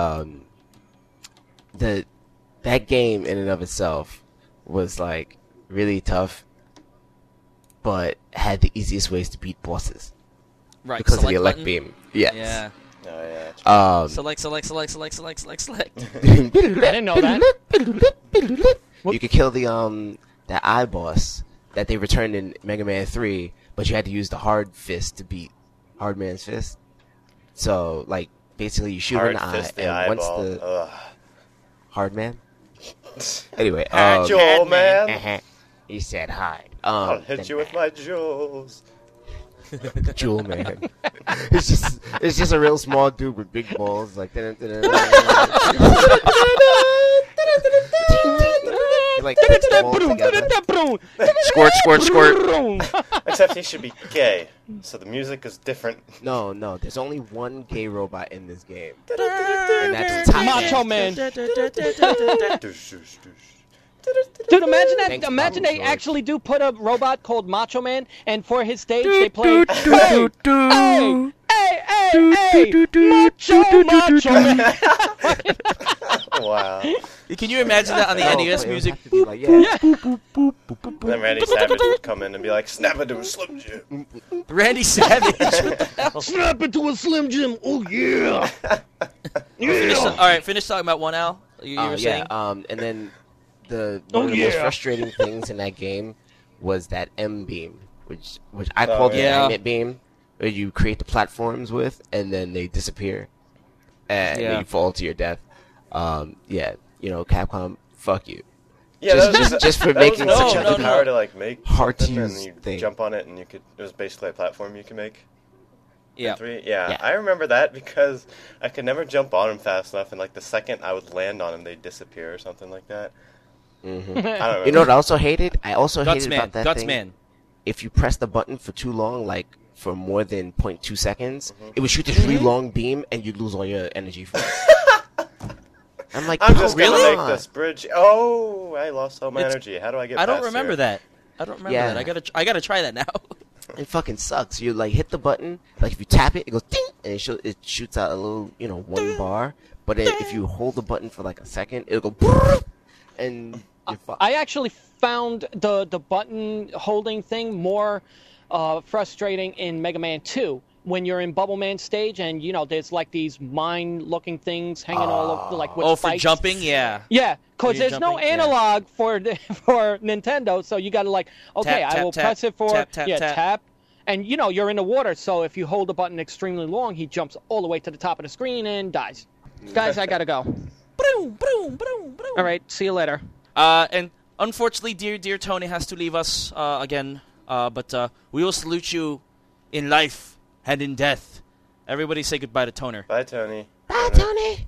that game in and of itself was like really tough, but had the easiest ways to beat bosses. Right. Because of the select elect button? beam. Yes. Yeah. Oh, yeah. Select. I didn't know that. You could kill the eye boss that they returned in Mega Man 3, but you had to use the hard fist to beat Hard Man's fist. So, like, basically you shoot him in the eye, and once the Hard Man. Anyway, Jewel Man. He said hi. I'll hit you with my jewels. Jewel Man. It's just a real small dude with big balls, like. Like squirt. Except he should be gay, so the music is different. No, there's only one gay robot in this game, and that's Macho Man. Dude, imagine that! Thanks, Imagine Pablo they George. actually do put a robot called Macho Man, and for his stage they play. Hey, Hey, macho man. Wow. Can you imagine that on the NES music? Like, yeah. Then Randy Savage would come in and be like, snap into a Slim Jim. Randy Savage. What the hell? Snap into a Slim Jim. Oh yeah. All right, finish talking about One Al. You were saying. And then one of the most frustrating things in that game was that M beam, which I called the magnet beam, where you create the platforms with, and then they disappear, and you fall to your death. Capcom, fuck you. Yeah, just for making such a power to like make hard to use and you thing. jump on it, and it was basically a platform you could make. Yeah. Yeah, I remember that because I could never jump on them fast enough, and like the second I would land on them, they'd disappear or something like that. Mm-hmm. I don't remember. You know what I also hated? I also hated about that thing. Gutsman. If you press the button for too long, like for more than 0.2 seconds, it would shoot this really long beam, and you'd lose all your energy for it. I'm like, I'm just gonna make this bridge. Oh, I lost all my energy. How do I get? I don't remember that. I don't remember that. I gotta try that now. It fucking sucks. You like hit the button, like if you tap it, it goes ding, and it shoots out a little, one bar. But if you hold the button for like a second, it'll go, and you're fucked. I actually found the button holding thing more frustrating in Mega Man 2. When you're in Bubble Man stage and, there's like these mine-looking things hanging all over, like with spikes. For jumping? Yeah. Yeah, because there's no analog for Nintendo, so you got to I will press it for tap. And, you're in the water, so if you hold the button extremely long, he jumps all the way to the top of the screen and dies. Guys, I got to go. All right, see you later. And unfortunately, dear Tony has to leave us again, but we will salute you in life and in death. Everybody say goodbye to Toner. Bye, Tony. Bye, Tony.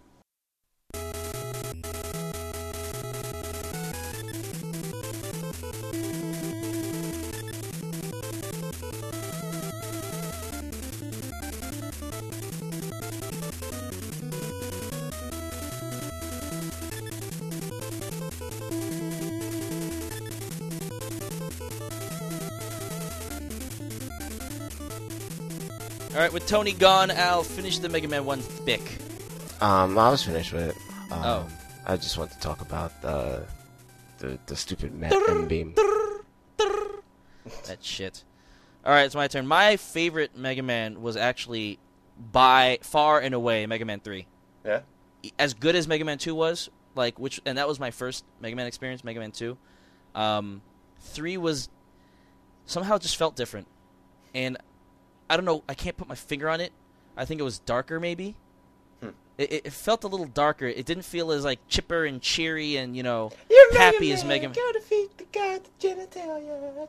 All right, with Tony gone, Al, finish the Mega Man 1 thick. I was finished with it. I just want to talk about the stupid M beam. That shit. All right, it's my turn. My favorite Mega Man was actually by far and away Mega Man 3. Yeah. As good as Mega Man 2 was, and that was my first Mega Man experience, Mega Man 2. 3 was somehow just felt different, and I don't know. I can't put my finger on it. I think it was darker, maybe. It felt a little darker. It didn't feel as chipper and cheery and happy as Mega Man. Go defeat the god genitalia,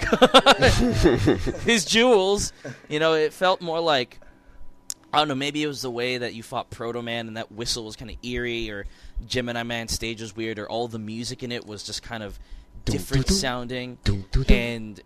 His jewels. It felt more like, I don't know. Maybe it was the way that you fought Proto Man and that whistle was kind of eerie, or Gemini Man stage was weird, or all the music in it was just kind of different sounding, and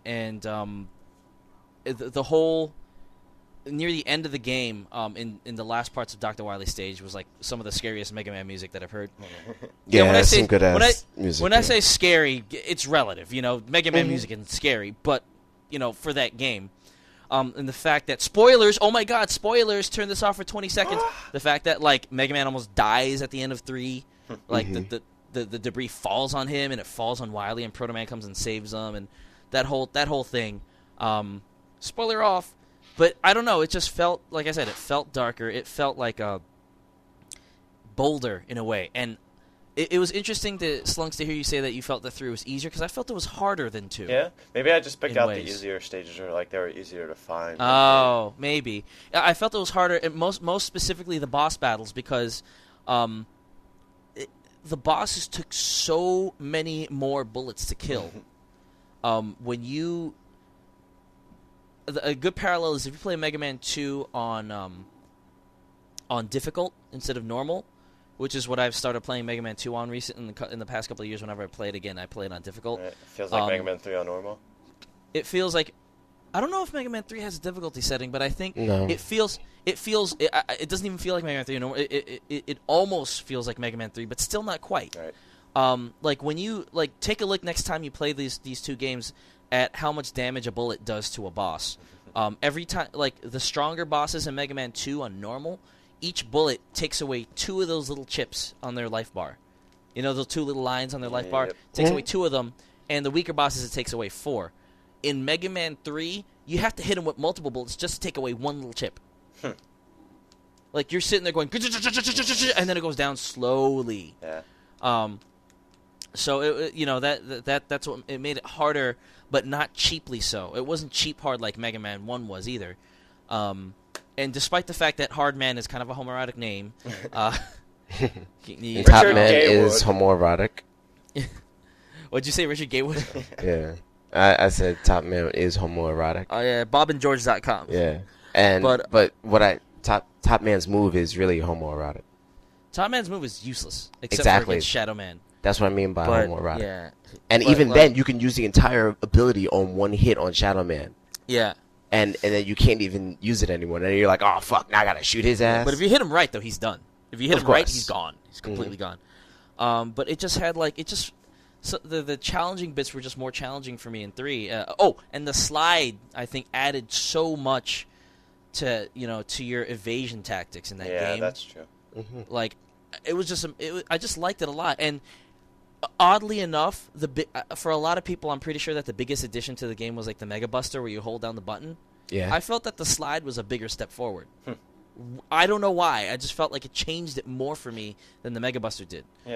the whole. Near the end of the game, in the last parts of Dr. Wily's stage, was some of the scariest Mega Man music that I've heard. Yeah, when I say, some good ass music. When I say scary, it's relative. Mega Man music isn't scary, but for that game, and the fact that spoilers. Oh my God, spoilers! Turn this off for 20 seconds. The fact that Mega Man almost dies at the end of 3, the debris falls on him and it falls on Wily, and Proto Man comes and saves him, and that whole thing. Spoiler off. But I don't know. It just felt, like I said, it felt darker. It felt like bolder in a way. And it was interesting, Slunks, to hear you say that you felt that 3 was easier, because I felt it was harder than 2. Yeah? Maybe I just picked out the easier stages, or they were easier to find. Oh, maybe. I felt it was harder, and most specifically the boss battles, because the bosses took so many more bullets to kill. When you... A good parallel is if you play Mega Man 2 on difficult instead of normal, which is what I've started playing Mega Man 2 on in the past couple of years. Whenever I play it again, I play it on difficult. It feels like Mega Man 3 on normal. It feels like, I don't know if Mega Man 3 has a difficulty setting, but I think it feels. It doesn't even feel like Mega Man 3 on normal. It almost feels like Mega Man 3, but still not quite. Right. When you take a look next time you play these two games at how much damage a bullet does to a boss. Every time, like the stronger bosses in Mega Man 2 on normal, each bullet takes away 2 of those little chips on their life bar. You know, those 2 little lines on their life bar? Takes away 2 of them, and the weaker bosses it takes away 4. In Mega Man 3, you have to hit them with multiple bullets just to take away 1 little chip. Like, you're sitting there going, and then it goes down slowly. Yeah. So, that's what it made it harder, but not cheaply so. It wasn't cheap hard like Mega Man 1 was either. And despite the fact that Hard Man is kind of a homoerotic name, Top Man is homoerotic. What'd you say, Richard Gaywood? Yeah. I said Top Man is homoerotic. Oh, yeah, BobandGeorge.com. Yeah. But what Top Man's move is really homoerotic. Top Man's move is useless, except for against Shadow Man. That's what I mean by homoerotic. Yeah. And even then, you can use the entire ability on one hit on Shadow Man. Yeah. And then you can't even use it anymore. And then you're like, oh, fuck, now I gotta shoot his ass. But if you hit him right, though, he's done. If you hit him right, he's gone. He's completely gone. But it just had, so the challenging bits were just more challenging for me in 3. And the slide, I think, added so much to your evasion tactics in that game. Yeah, that's true. Like, it was just I just liked it a lot. And oddly enough, for a lot of people, I'm pretty sure that the biggest addition to the game was like the Mega Buster, where you hold down the button. Yeah. I felt that the slide was a bigger step forward. I don't know why. I just felt like it changed it more for me than the Mega Buster did. Yeah.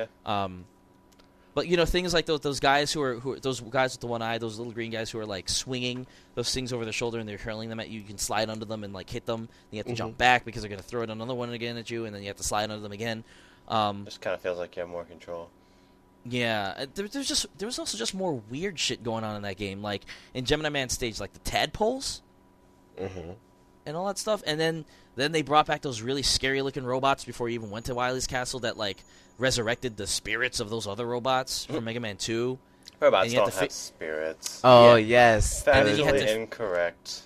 But things like those guys who are those guys with the one eye, those little green guys who are like swinging those things over their shoulder and they're hurling them at you. You can slide under them and like hit them. And you have to jump back because they're going to throw it another one again at you, and then you have to slide under them again. Just kind of feels like you have more control. Yeah, there was also just more weird shit going on in that game, like in Gemini Man stage, like the tadpoles, and all that stuff. And then they brought back those really scary looking robots before you even went to Wily's Castle that like resurrected the spirits of those other robots from Mega Man 2. Robots don't have spirits. Oh yes, Factually incorrect.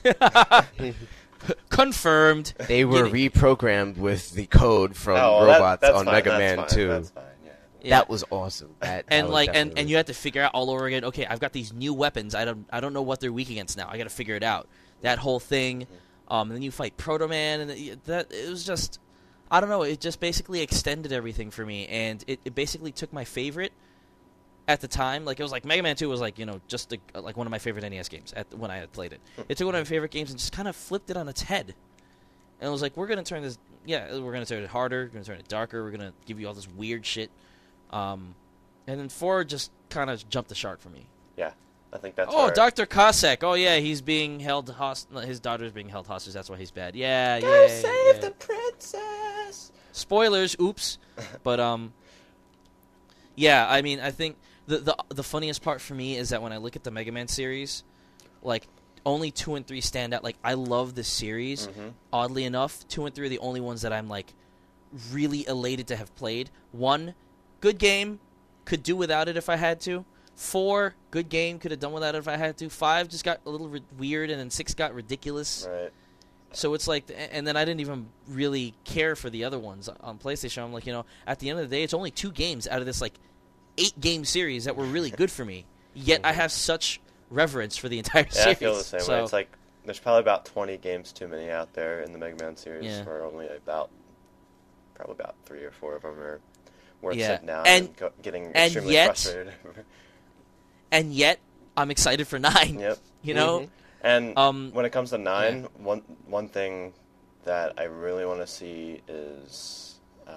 Confirmed. They were reprogrammed with the code from robots on Mega Man 2. That's fine. Yeah. That was awesome. And you had to figure out all over again. Okay, I've got these new weapons. I don't know what they're weak against now. I got to figure it out. That whole thing. And then you fight Proto Man, and it was just, I don't know. It just basically extended everything for me, and it basically took my favorite at the time. Like, it was like Mega Man 2 was like just like one of my favorite NES games when I had played it. It took one of my favorite games and just kind of flipped it on its head. And it was like, we're gonna turn this. Yeah, we're gonna turn it harder. We're gonna turn it darker. We're gonna give you all this weird shit. And then 4 just kind of jumped the shark for me. Yeah, I think that's. Oh, Dr. Cossack. Oh yeah, he's being held hostage. His daughter's being held hostage. That's why he's bad. Yeah, Go save the princess. Spoilers. Oops. But yeah. I mean, I think the funniest part for me is that when I look at the Mega Man series, like only 2 and 3 stand out. Like, I love this series. Oddly enough, 2 and 3 are the only ones that I'm like really elated to have played. 1, good game, could do without it if I had to. 4, good game, could have done without it if I had to. 5 just got a little weird, and then 6 got ridiculous. Right. So it's like, and then I didn't even really care for the other ones on PlayStation. I'm like, at the end of the day, it's only 2 games out of this like 8-game series that were really good for me. Yet I have such reverence for the entire series. I feel the same way. It's like there's probably about 20 games too many out there in the Mega Man series, where only probably about 3 or 4 of them are worth sitting down and getting extremely frustrated. And yet, I'm excited for 9. Yep. You know? And when it comes to 9, one thing that I really want to see is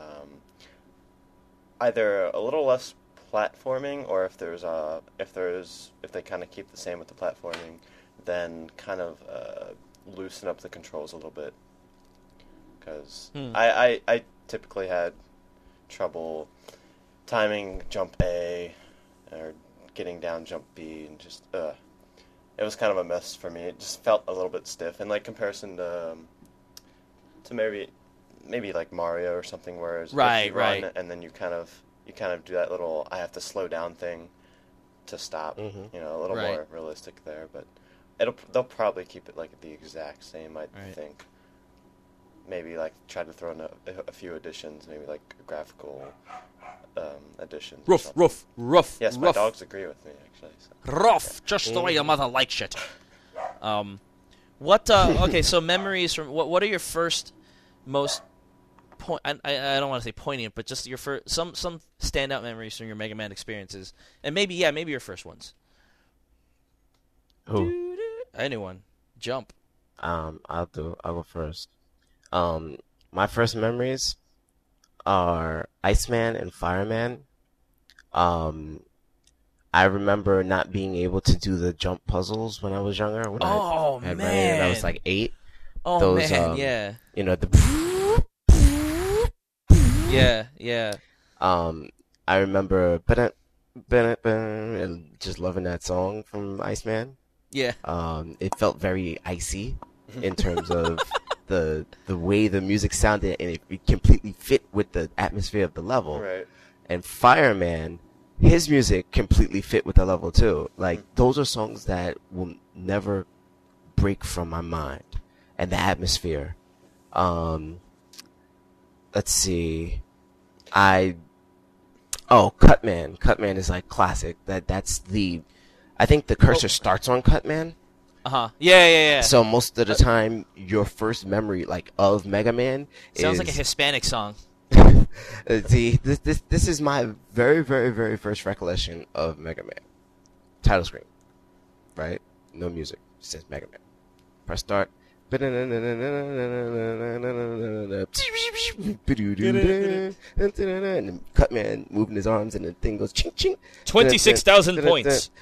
either a little less platforming, or if they kind of keep the same with the platforming, then kind of loosen up the controls a little bit. Because I typically had trouble timing jump A or getting down jump B, and just it was kind of a mess for me. It just felt a little bit stiff in like comparison to maybe like Mario or something, where if you run and then you kind of do that little I have to slow down thing to stop. A little more realistic there, but they'll probably keep it like the exact same, I think. Maybe like try to throw in a few additions, maybe like graphical additions. Rough. Yes, my dogs agree with me, actually. So. Rough, just the way your mother likes it. What? Okay, so memories from what are your first most I don't want to say poignant, but just your first some standout memories from your Mega Man experiences, and maybe your first ones. Who? Anyone? Jump. I'll go first. My first memories are Iceman and Fireman. I remember not being able to do the jump puzzles when I was younger. When I man, I was like 8. Oh those, man, yeah. You know the. Yeah. I remember just loving that song from Iceman. Yeah. It felt very icy in terms of the way the music sounded, and it completely fit with the atmosphere of the level. Right. And Fireman, his music completely fit with the level too. Like those are songs that will never break from my mind, and the atmosphere. Let's see. Cutman. Cutman is like classic. I think the cursor starts on Cutman. Yeah. So most of the time, your first memory of Mega Man sounds like a Hispanic song. See, this is my very, very, very first recollection of Mega Man. Title screen, right? No music. It says Mega Man. Press start. And Cutman moving his arms, and the thing goes ching ching. 26,000 points.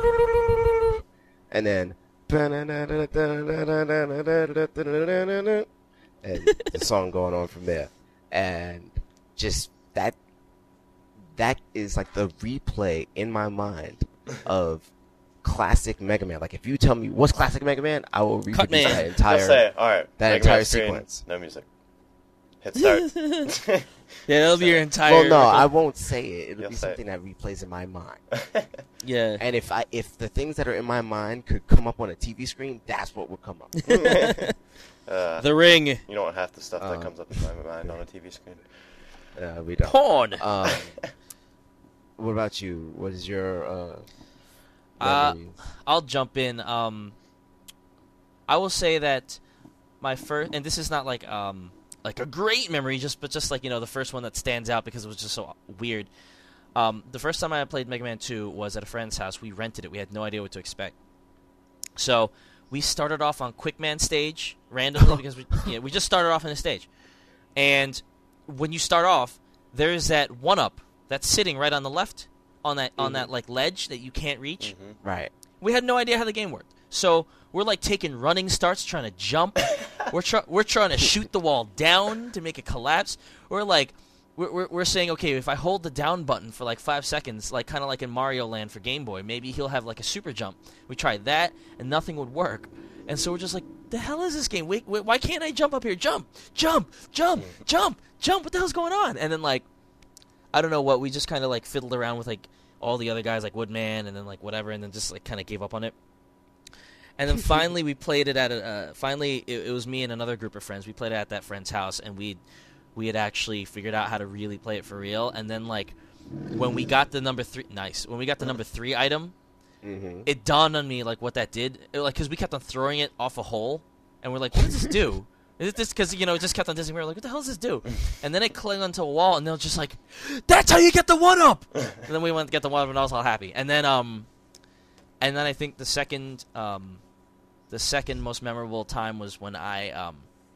And then. And the song going on from there. And just that is like the replay in my mind of classic Mega Man. Like if you tell me what's classic Mega Man, I will reproduce that entire entire sequence. No music. Hit start. Yeah, that'll be your entire. Well, no, I won't say it. It'll be something that replays in my mind. Yeah. And if the things that are in my mind could come up on a TV screen, that's what would come up. The Ring. You don't want half the stuff that comes up in my mind on a TV screen. We don't. Porn. What about you? What is your I'll jump in. I will say that my first, and this is not like a great memory, but just like the first one that stands out because it was just so weird. The first time I played Mega Man 2 was at a friend's house. We rented it. We had no idea what to expect. So we started off on Quickman stage randomly because we just started off on a stage. And when you start off, there's that 1-up that's sitting right on the left on that like ledge that you can't reach. Mm-hmm. Right. We had no idea how the game worked. So we're like taking running starts, trying to jump. We're trying to shoot the wall down to make it collapse. We're saying, okay, if I hold the down button for like 5 seconds, like kind of like in Mario Land for Game Boy, maybe he'll have like a super jump. We tried that, and nothing would work. And so we're just like, the hell is this game? Wait, why can't I jump up here? Jump! What the hell's going on? And then like, I don't know what, we just kind of like fiddled around with like all the other guys, like Woodman, and then like whatever, and then just like kind of gave up on it. And then finally we played it at it was me and another group of friends. We played it at that friend's house, and we had actually figured out how to really play it for real. And then like when we got the number 3 item, mm-hmm. It dawned on me like what that did. Because we kept on throwing it off a hole, and we're like, what does this do? Is it this? Because it just kept on dissing. We were like, what the hell does this do? And then it clung onto a wall, and they were just like, that's how you get the 1-up. And then we went to get the 1-up, and I was all happy. And then I think the second most memorable time was when I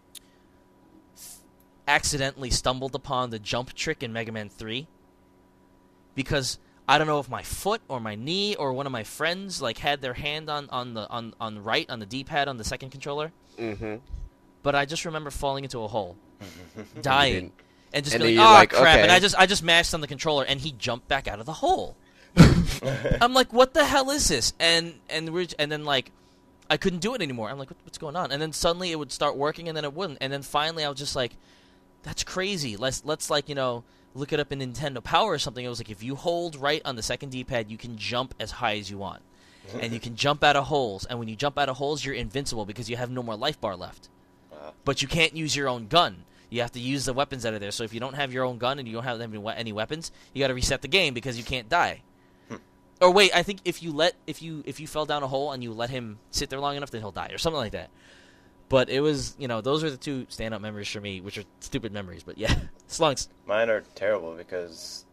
accidentally stumbled upon the jump trick in Mega Man 3, because I don't know if my foot or my knee or one of my friends like had their hand on the D-pad on the second controller. Mm-hmm. But I just remember falling into a hole, dying, and just and being like, crap! Okay. And I just mashed on the controller, and he jumped back out of the hole. I'm like, what the hell is this? And then like, I couldn't do it anymore. I'm like, what's going on? And then suddenly it would start working, and then it wouldn't. And then finally I was just like, that's crazy. Let's like look it up in Nintendo Power or something. It was like, if you hold right on the second D-pad, you can jump as high as you want, and you can jump out of holes. And when you jump out of holes, you're invincible because you have no more life bar left. But you can't use your own gun. You have to use the weapons that are there. So if you don't have your own gun and you don't have any weapons, you got to reset the game because you can't die. Or wait, I think if you fell down a hole and you let him sit there long enough, then he'll die or something like that. But it was, those are the two stand-up memories for me, which are stupid memories. But yeah, Slunks. Mine are terrible because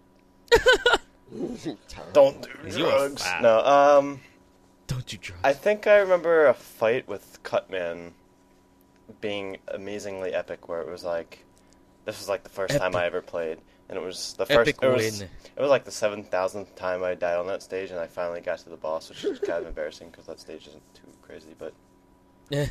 don't do drugs. No, don't do drugs. I think I remember a fight with Cutman being amazingly epic, where it was like, this was like the first time I ever played, and it was the first. Epic win. It was like the 7,000th time I died on that stage, and I finally got to the boss, which was kind of embarrassing because that stage isn't too crazy, but. Yeah.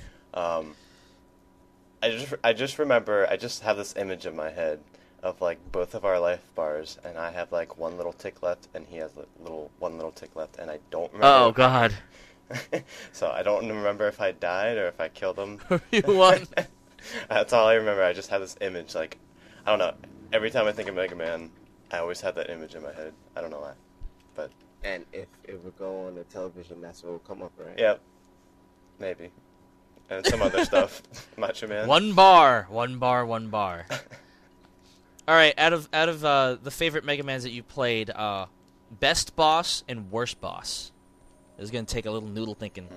I just remember, I just have this image in my head of like both of our life bars, and I have like one little tick left, and he has one little tick left, and I don't remember. Oh God. So I don't remember if I died or if I killed him. You won. That's all I remember. I just have this image, like, I don't know. Every time I think of Mega Man, I always have that image in my head. I don't know why, but. And if it would go on the television, that's what would come up, right? Yep. Maybe. And some other stuff. Macho Man. One bar. All right, out of the favorite Mega Mans that you played, best boss and worst boss. This is gonna take a little noodle thinking.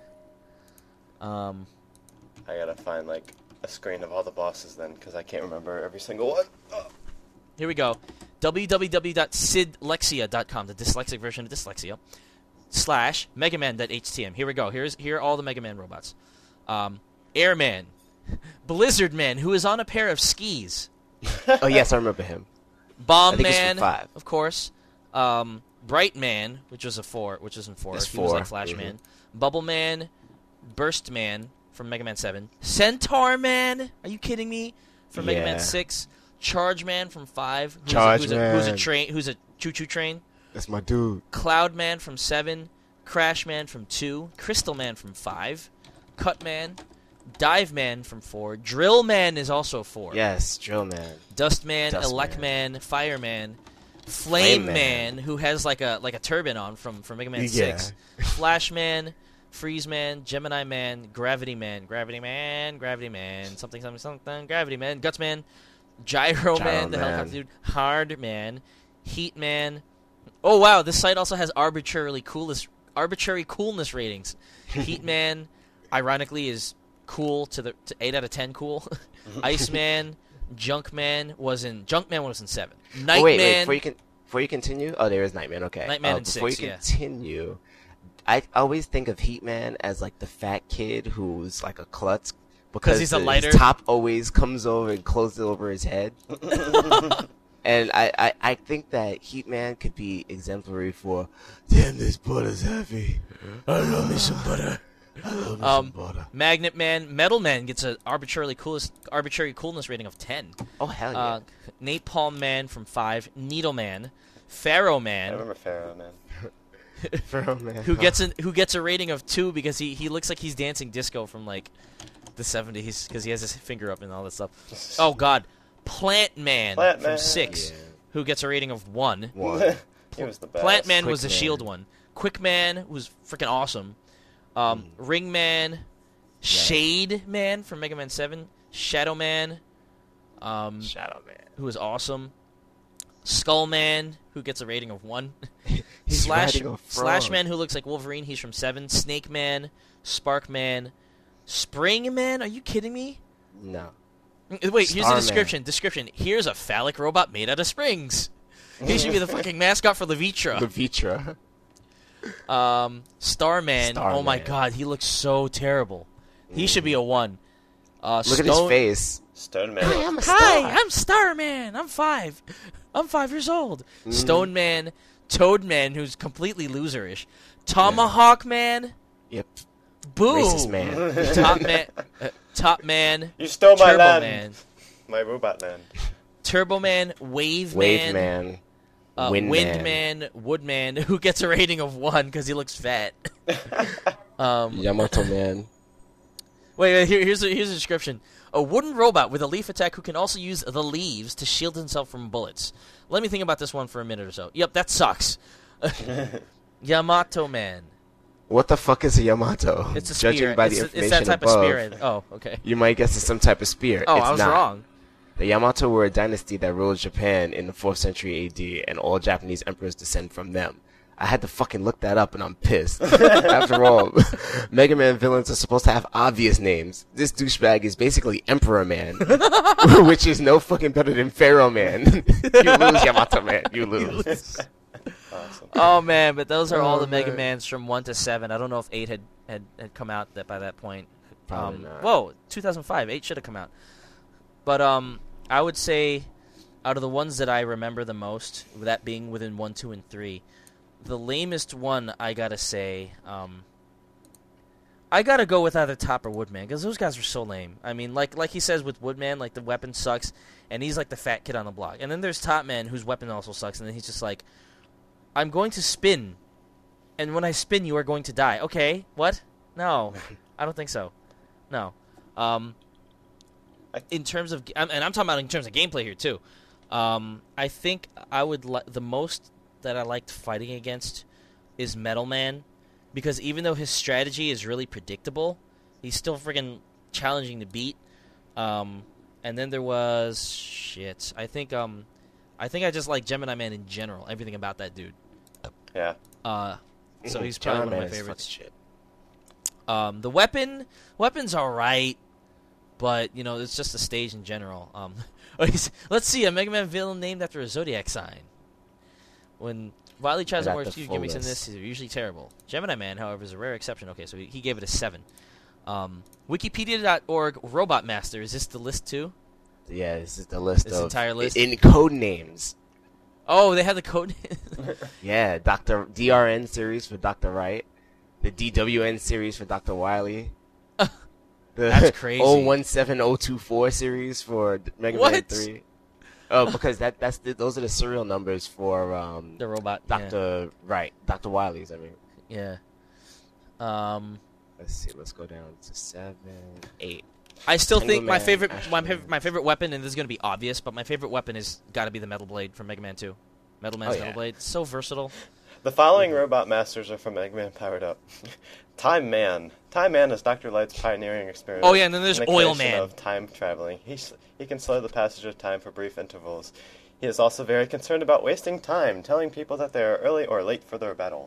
I gotta find like a screen of all the bosses then, because I can't remember every single one. Oh. Here we go. www.sidlexia.com, the dyslexic version of dyslexia. /megaman.htm. Here we go. Here are all the Mega Man robots. Airman, Blizzard Man, who is on a pair of skis. Oh yes, I remember him. Bomb Man, of course. Bright Man, which was in 4. He was like Flash Man. Bubble Man, Burst Man from Mega Man 7. Centaur Man, are you kidding me? From Mega Man 6. Charge Man from 5. Who's a choo-choo train. That's my dude. Cloud Man from 7. Crash Man from 2. Crystal Man from 5. Cut Man. Dive Man from 4. Drill Man is also 4. Yes, Drill Man. Dust Man, Elect Man, Fire Man, Flame Man, who has like a turban on from Mega Man 6. Flash Man, Freeze Man, Gemini Man, Gravity Man, Gravity Man, something, Gravity Man, Guts Man, Gyro Man, the helicopter dude, Hard Man, Heat Man. Oh wow, this site also has arbitrary coolness ratings. Heat Man, ironically, is cool to 8 out of 10 cool. Iceman, Junkman was in 7. Nightman. Wait, before you continue. Oh, there is Nightman. Okay. Nightman in 6. Before you continue, I always think of Heatman as like the fat kid who's like a klutz because he's a lighter. His top always comes over and closes over his head. And I think that Heatman could be exemplary for. Damn, this butter's heavy. I love me some butter. Magnet Man, Metal Man gets an arbitrary coolness rating of 10. Oh hell yeah! Napalm Man from 5, Needle Man, Pharaoh Man. I remember Pharaoh Man. Pharaoh Man. Who gets a rating of 2 because he looks like he's dancing disco from like the 70s because he has his finger up and all that stuff. Oh god, Plant Man from 6, who gets a rating of 1. He was the best. Plant Man was the shield one. Quick Man was freaking awesome. Ring Man, Shade Man from Mega Man 7, Shadow Man, who is awesome, Skull Man, who gets a rating of 1, Slash Man, who looks like Wolverine, he's from 7, Snake Man, Spark Man, Spring Man, are you kidding me? No. Wait, here's the description. Here's a phallic robot made out of springs. He should be the fucking mascot for Levitra. Starman. Oh my god, he looks so terrible. He should be a 1. Look at his face. Stone Man. Hi, I'm Starman. I'm 5. I'm 5 years old. Stone Man, Toad Man, who's completely loserish. Tomahawk Man. Yep. Boo. Racist Man. Top Man. You stole my Turbo land. Man. My robot land. Turbo Man, Wave Man. Wind Man, Woodman, who gets a rating of 1 because he looks fat. Yamato Man. Wait, here's a description. A wooden robot with a leaf attack who can also use the leaves to shield himself from bullets. Let me think about this one for a minute or so. Yep, that sucks. Yamato Man. What the fuck is a Yamato? It's a spear. Judging by the information it's that type above, of spear. Oh, okay. You might guess it's some type of spear. Oh, it's I was not. wrong. The Yamato were a dynasty that ruled Japan in the 4th century AD, and all Japanese emperors descend from them. I had to fucking look that up, and I'm pissed. After all, Mega Man villains are supposed to have obvious names. This douchebag is basically Emperor Man, which is no fucking better than Pharaoh Man. You lose, Yamato Man. You lose. Awesome. Oh man, but those are all the Mega Mans from 1 to 7. I don't know if 8 had come out by that point. Probably not. Whoa, 2005. 8 should have come out. But I would say, out of the ones that I remember the most, that being within 1, 2, and 3, the lamest one I gotta say, I gotta go with either Top or Woodman, because those guys were so lame. I mean, like he says with Woodman, like the weapon sucks, and he's like the fat kid on the block. And then there's Top Man, whose weapon also sucks, and then he's just like, I'm going to spin, and when I spin, you are going to die. Okay, what? No, I don't think so. No. In terms of, and I'm talking about in terms of gameplay here too. I think I would the most that I liked fighting against is Metal Man, because even though his strategy is really predictable, he's still friggin' challenging to beat. And then there was shit. I think I just like Gemini Man in general. Everything about that dude. Yeah. So he's probably one of my favorites. Shit. The weapon's alright, but it's just a stage in general. Let's see, a Mega Man villain named after a zodiac sign. When Wily tries to work gimmicks in this, they're usually terrible. Gemini Man, however, is a rare exception. Okay, so he gave it a 7. Wikipedia.org Robot Master. Is this the list too? Yeah, this is the list. This entire list in code names. Oh, they have the code. Yeah, Dr. DRN series for Dr. Wright, the DWN series for Dr. Wily. That's crazy. 017024 series for Mega Man 3. Oh, because those are the serial numbers for the robot. Dr. Wright, Dr. Wily's. I mean. Yeah. Let's see. Let's go down to 7, 8. I still think my favorite weapon, and this is going to be obvious, but my favorite weapon is got to be the Metal Blade from Mega Man 2. Metal Man's Metal Blade. It's so versatile. The following Robot Masters are from Mega Man Powered Up. Time Man. Time Man is Dr. Light's pioneering experiment. Oh yeah, and then there's Oil Man. Of time traveling. He can slow the passage of time for brief intervals. He is also very concerned about wasting time, telling people that they are early or late for their battle.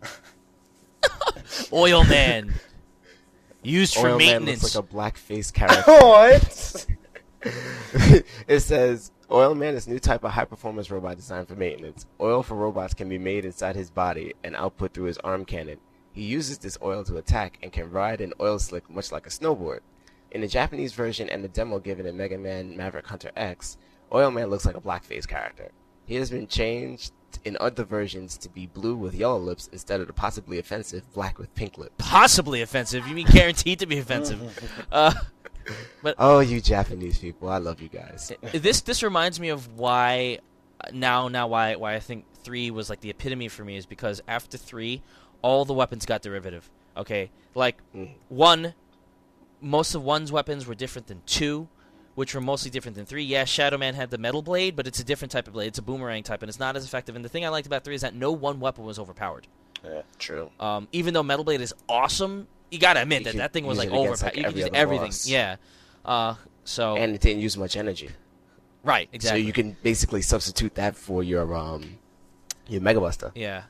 Oil Man. Used for Oil maintenance. Man looks like a blackface character. What? It says, Oil Man is a new type of high-performance robot designed for maintenance. Oil for robots can be made inside his body and output through his arm cannon. He uses this oil to attack and can ride an oil slick much like a snowboard. In the Japanese version and the demo given in Mega Man Maverick Hunter X, Oil Man looks like a blackface character. He has been changed in other versions to be blue with yellow lips instead of the possibly offensive black with pink lips. Possibly offensive? You mean guaranteed to be offensive? But oh, you Japanese people, I love you guys. This reminds me of why I think 3 was like the epitome for me, is because after 3, all the weapons got derivative. Okay, like 1, most of 1's weapons were different than 2, which were mostly different than 3. Yeah, Shadow Man had the Metal Blade, but it's a different type of blade. It's a boomerang type, and it's not as effective. And the thing I liked about 3 is that no one weapon was overpowered. Yeah, true. Even though Metal Blade is awesome, you gotta admit that thing was like overpowered. You could use everything. Boss. Yeah. And it didn't use much energy. Right. Exactly. So you can basically substitute that for your Mega Buster. Yeah.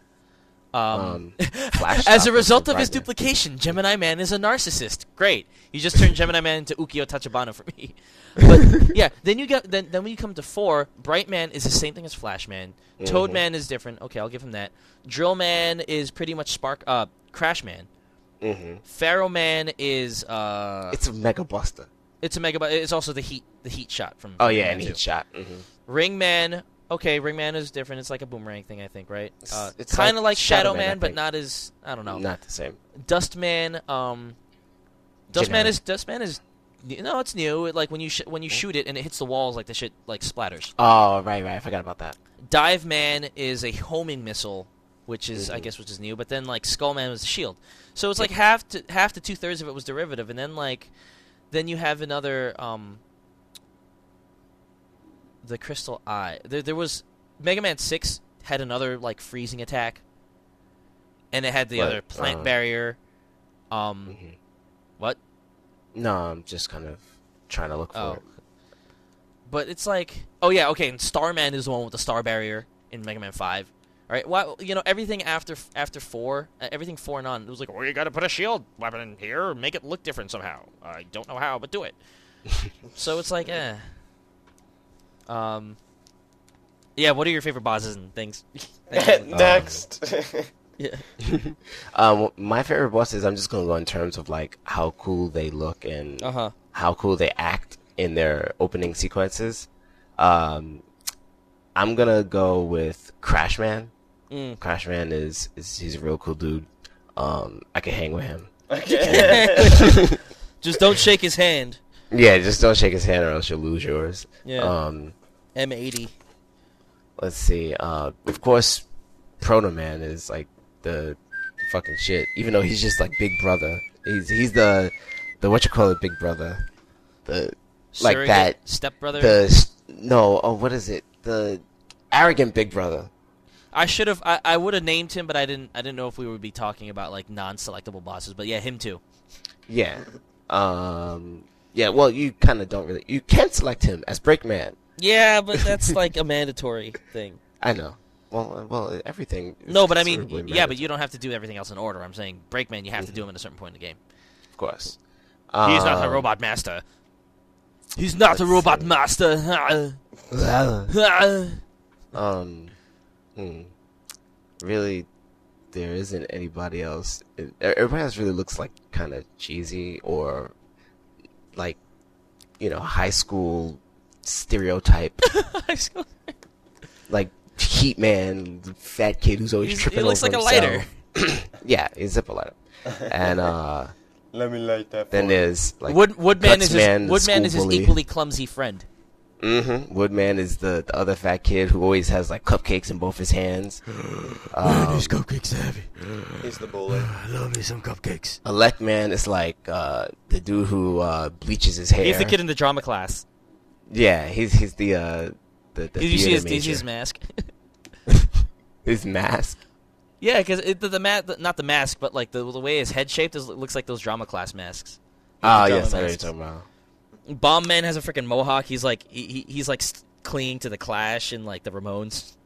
As a result of his duplication, Gemini Man is a narcissist. Great. You just turned Gemini Man into Ukyo Tachibana for me. But yeah, then when you come to 4, Bright Man is the same thing as Flash Man. Toad Man is different. Okay, I'll give him that. Drill Man is pretty much Crash Man. Pharaoh Man is it's a Mega Buster. It's also the heat shot from. Oh yeah, and heat shot. Ring Man. Okay, Ring Man is different. It's like a boomerang thing, I think, right? It's kind of like Shadow Man, but not as, I don't know. Not the same. Dust Man. Dust Man is it's new. Like when you shoot it and it hits the walls, like the shit like splatters. Oh right, I forgot about that. Dive Man is a homing missile, which is which is new. But then like Skull Man was a shield. So it's like half to 2/3 of it was derivative, and then you have another. The Crystal Eye. There was Mega Man 6 had another like freezing attack, and it had the other plant barrier. What? No, I'm just kind of trying to look for it. But it's like, oh yeah, okay. And Starman is the one with the star barrier in Mega Man 5. All right? Well, everything after 4, everything 4 and on, it was like, well, you got to put a shield weapon in here, make it look different somehow. I don't know how, but do it. So it's like, Yeah, what are your favorite bosses and things? Next. Yeah. My favorite bosses, I'm just gonna go in terms of like how cool they look and how cool they act in their opening sequences. I'm gonna go with Crashman. Crashman he's a real cool dude. I can hang with him. Just don't shake his hand. Yeah, just don't shake his hand or else you'll lose yours. Yeah. M80. Let's see. Of course, Proto Man is like the fucking shit. Even though he's just like Big Brother. He's the what you call it, Big Brother. The like Surrogate that stepbrother. What is it? The arrogant Big Brother. I would have named him, but I didn't know if we would be talking about like non-selectable bosses. But yeah, him too. Yeah. Yeah. Well, you kind of don't really. You can select him as Breakman. Yeah, but that's like a mandatory thing. I know. Well, everything. No, but I mean, yeah, but you don't have to do everything else in order. I'm saying Breakman, you have to do him at a certain point in the game. Of course. He's not the robot master. He's not the robot master. Really, there isn't anybody else. Everybody else really looks like kind of cheesy or like, high school stereotype. High school. Like Heat Man, fat kid who's always tripping over himself. He looks like a lighter. Yeah, he's a zipper lighter. And let me light that. Then there's like Woodman is his equally clumsy friend. Woodman is the other fat kid who always has like cupcakes in both his hands. These cupcakes heavy. He's the bully. I love me some cupcakes. Elect Man is like the dude who bleaches his hair. He's the kid in the drama class. Yeah, he's the Did you see his mask? His mask? Yeah, because not the mask, but like the way his head shaped looks like those drama class masks. Oh, yes, I know what you're talking about. Bomb Man has a freaking mohawk. He's like he's like clinging to the Clash and like the Ramones.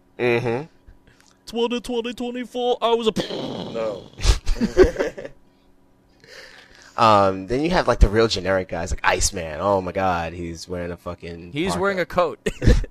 2024. I was a No. Then you have like the real generic guys like Iceman. Oh my god, he's wearing a fucking parka. Wearing a coat.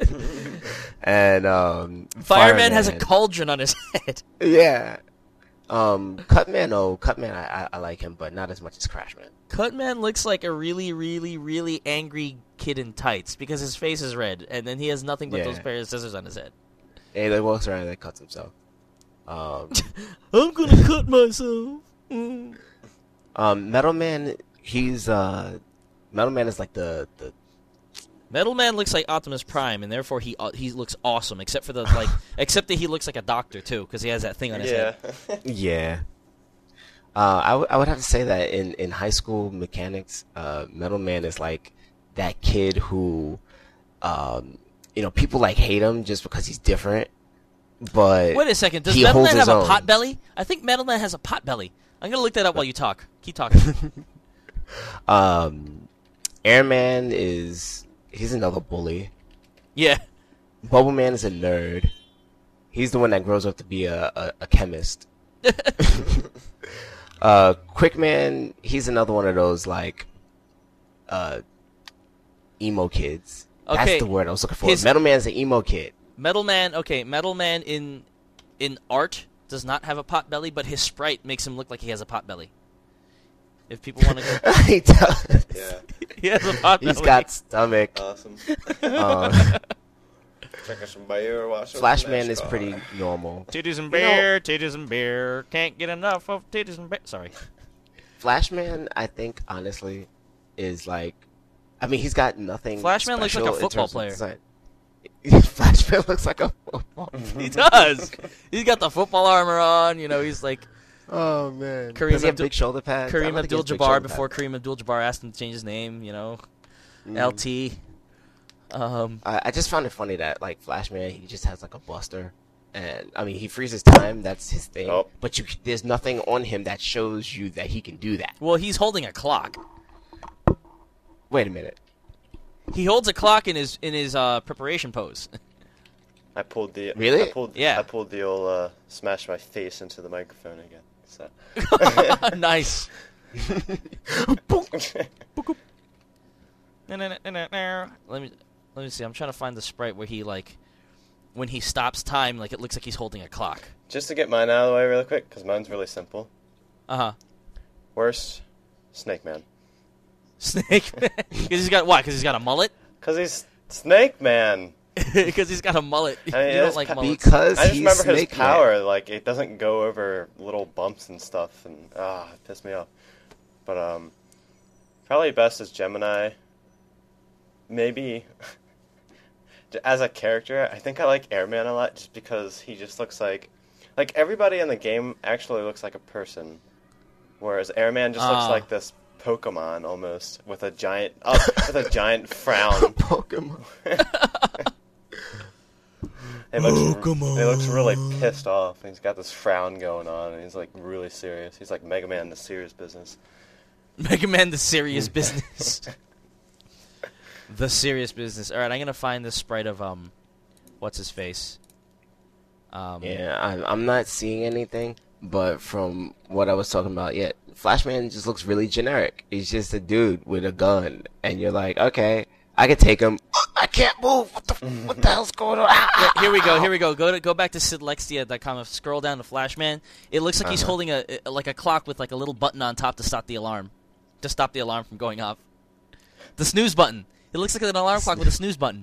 And Fireman has a cauldron on his head. Yeah. Cutman, I like him, but not as much as Crashman. Cutman looks like a really, really, really angry kid in tights because his face is red, and then he has nothing but those pair of scissors on his head. Hey, he walks around and then cuts himself. I'm gonna cut myself. Metal Man, Metal Man is like the Metal Man looks like Optimus Prime, and therefore he looks awesome. Except that he looks like a doctor too, because he has that thing on his head. Yeah. I would have to say that in High School Mechanics, Metal Man is like that kid who, people like hate him just because he's different. But wait a second, does Metal Man have a pot belly? I think Metal Man has a pot belly. I'm gonna look that up while you talk. Keep talking. Airman he's another bully. Yeah. Bubble Man is a nerd. He's the one that grows up to be a chemist. Quickman, he's another one of those like emo kids. Okay. That's the word I was looking for. Metal Man's an emo kid. Metal Man in art does not have a pot belly, but his sprite makes him look like he has a pot belly. If people want to go... He does. Yeah. He has a pot belly. He's got stomach. Awesome. Flashman is pretty normal. Titties and beer. Can't get enough of titties and beer. Sorry. Flashman, I think, honestly, is like... I mean, he's got nothing Flashman looks like a football player. Flashman looks like a football player. He does. He's got the football armor on. He's like... Oh, man. Does he have big shoulder pads? Kareem Abdul-Jabbar before Kareem Abdul-Jabbar asked him to change his name, LT. I just found it funny that, like, Flashman, he just has, like, a buster. And, I mean, he freezes time. That's his thing. Oh. But there's nothing on him that shows you that he can do that. Well, he's holding a clock. Wait a minute. He holds a clock in his preparation pose. I pulled the Really? I pulled the old smash my face into the microphone again. So Nice. Let me see. I'm trying to find the sprite where he when he stops time, it looks like he's holding a clock. just to get mine out of the way really quick, because mine's really simple. Worst, Snake Man. Snake Man. Because he's got what? Because he's got a mullet. Because he's Snake Man. Because he's got a mullet. I mean, you don't like mullets. Because I just he's remember his Snake power. Man. Like, it doesn't go over little bumps and stuff, and it pissed me off. But probably best is Gemini. Maybe as a character, I think I like Airman a lot, just because he just looks like everybody in the game actually looks like a person, whereas Airman just looks like this Pokemon almost with a giant frown. Pokemon. He looks really pissed off. He's got this frown going on, and he's like really serious. He's like Mega Man, the serious business. Mega Man, the serious business. The serious business. All right, I'm gonna find this sprite of what's his face. Yeah, I'm not seeing anything, but from what I was talking about, yeah, Flashman just looks really generic. He's just a dude with a gun, and you're like, okay, I can take him. I can't move. What the hell's going on? Yeah, here we go. Go back to sidlexia.com. Scroll down to Flashman. It looks like he's holding a clock with a little button on top to stop the alarm from going off. The snooze button. It looks like an alarm clock with a snooze button.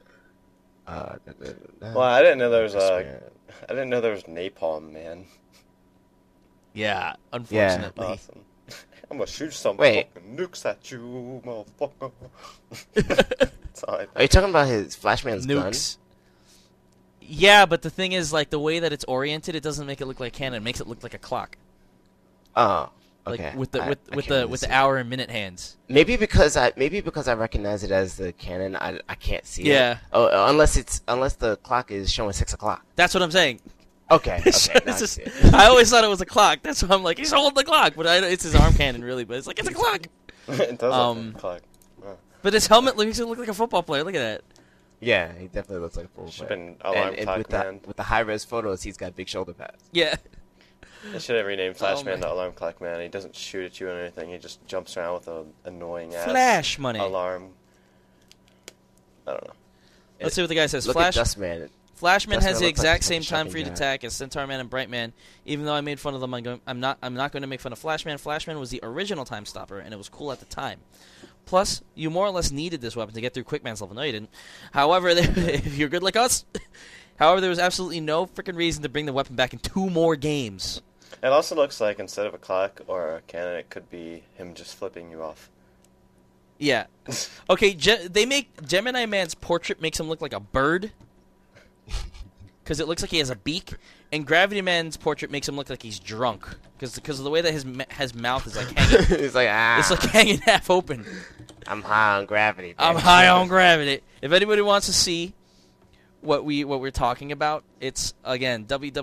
Well, I didn't know there was Napalm Man. Yeah, unfortunately. Yeah. Awesome. I'm gonna shoot some fucking nukes at you, motherfucker. Are you talking about his Flashman's nukes? Gun? Yeah, but the thing is, the way that it's oriented, it doesn't make it look like cannon. It makes it look like a clock. Oh, okay. With the hour and minute hands. Maybe because I recognize it as the cannon, I can't see it. Yeah. Oh, unless the clock is showing 6 o'clock. That's what I'm saying. Okay. I always thought it was a clock. That's why I'm like, he's holding the clock, but it's his arm cannon, really. But it's like, it's a clock. It does look like a clock. Wow. But his helmet makes him look like a football player. Look at that. Yeah, he definitely looks like a football player. Been alarm clock man. With the high-res photos, he's got big shoulder pads. Yeah. They should have renamed Flashman to Alarm Clock Man. He doesn't shoot at you or anything. He just jumps around with an annoying ass Flash money alarm. I don't know. Let's see what the guy says. Look at Dustman. Flashman has the exact same time for you to attack as Centaur Man and Bright Man. Even though I made fun of them, I'm not going to make fun of Flashman. Flashman was the original Time Stopper, and it was cool at the time. Plus, you more or less needed this weapon to get through Quickman's level. No, you didn't. However, if you're good like us, there was absolutely no freaking reason to bring the weapon back in 2 more games. It also looks like instead of a clock or a cannon, it could be him just flipping you off. Yeah. Okay, they make Gemini Man's portrait makes him look like a bird. Because it looks like he has a beak, and Gravity Man's portrait makes him look like he's drunk. Because of the way that his mouth is hanging. It's like It's hanging half open. I'm high on gravity. I'm high on gravity. If anybody wants to see what we're talking about, it's again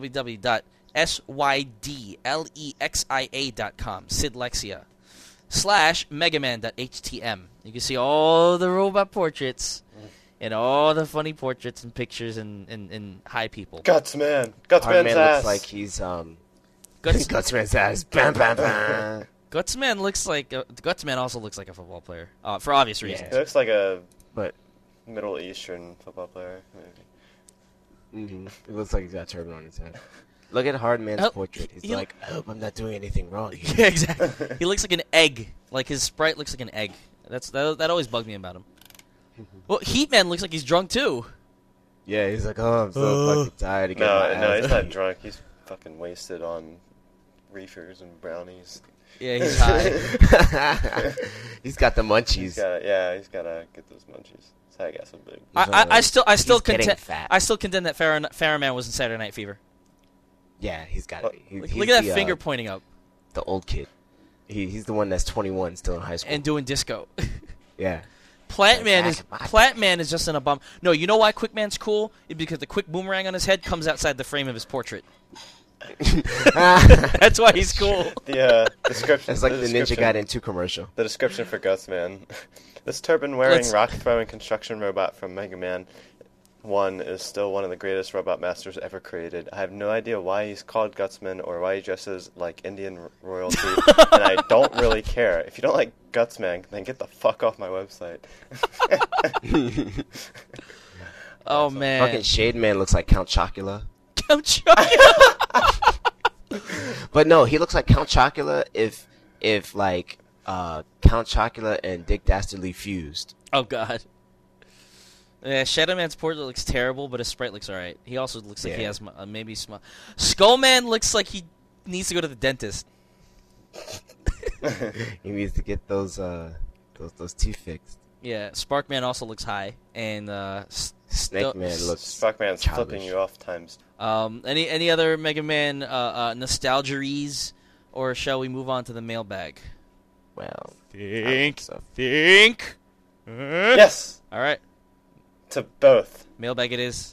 www.sydlexia.com. Sidlexia /megaman.htm. You can see all the robot portraits. And all the funny portraits and pictures and high people. Gutsman. Gutsman's ass. Looks like he's Gutsman's ass. Bam, bam, bam. Gutsman looks like Gutsman also looks like a football player for obvious reasons. He looks like a Middle Eastern football player. Maybe. Mm-hmm. It looks like he's got a turban on his head. Look at Hardman's portrait. He's like, I hope I'm not doing anything wrong here. Yeah, exactly. He looks like an egg. Like his sprite looks like an egg. That always bugged me about him. Well, Heatman looks like he's drunk too. Yeah, he's like, oh, I'm so fucking tired. No, he's not drunk. He's fucking wasted on reefers and brownies. Yeah, he's high. He's got the munchies. He's gotta get those munchies. So I got some big. I still contend that Farrah Man was in Saturday Night Fever. Yeah, he's got it. Look at that finger pointing up. The old kid. He's the one that's 21, still in high school, and doing disco. Yeah. Plant Man is just in a bum. No, you know why Quickman's cool? It's because the quick boomerang on his head comes outside the frame of his portrait. That's why he's cool. The description. It's like the Ninja Gaiden 2 commercial. The description for Gutsman. This turban-wearing, rock-throwing construction robot from Mega Man 1 is still one of the greatest Robot Masters ever created. I have no idea why he's called Gutsman or why he dresses like Indian royalty, and I don't really care. If you don't like Gutsman, then get the fuck off my website. Oh, man. Fucking Shade Man looks like Count Chocula. Count Chocula? But no, he looks like Count Chocula if like Count Chocula and Dick Dastardly fused. Oh, God. Yeah, Shadow Man's portrait looks terrible, but his sprite looks alright. He also looks like he has maybe small. Skullman looks like he needs to go to the dentist. He needs to get those teeth fixed. Yeah, Sparkman also looks high, and Snake Man looks. Sparkman's childish. flipping you off times. Any other Mega Man nostalgeries, or shall we move on to the mailbag? Well, Think. Yes! All right, To both. mailbag it is.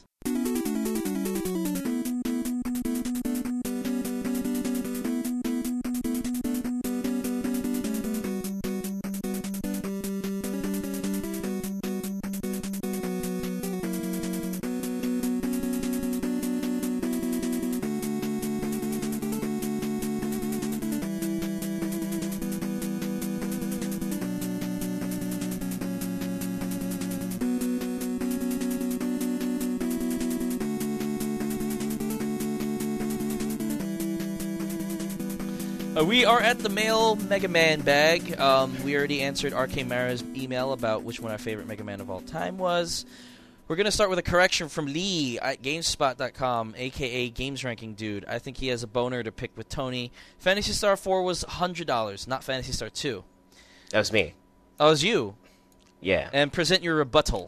We are at the mail Mega Man bag. We already answered RK Mara's email about which one our favorite Mega Man of all time was. We're going to start with a correction from Lee at GameSpot.com, a.k.a. Games Ranking Dude. I think he has a boner to pick with Tony. Phantasy Star 4 was $100, not Phantasy Star 2. that was me. That was you. Yeah. And present your rebuttal.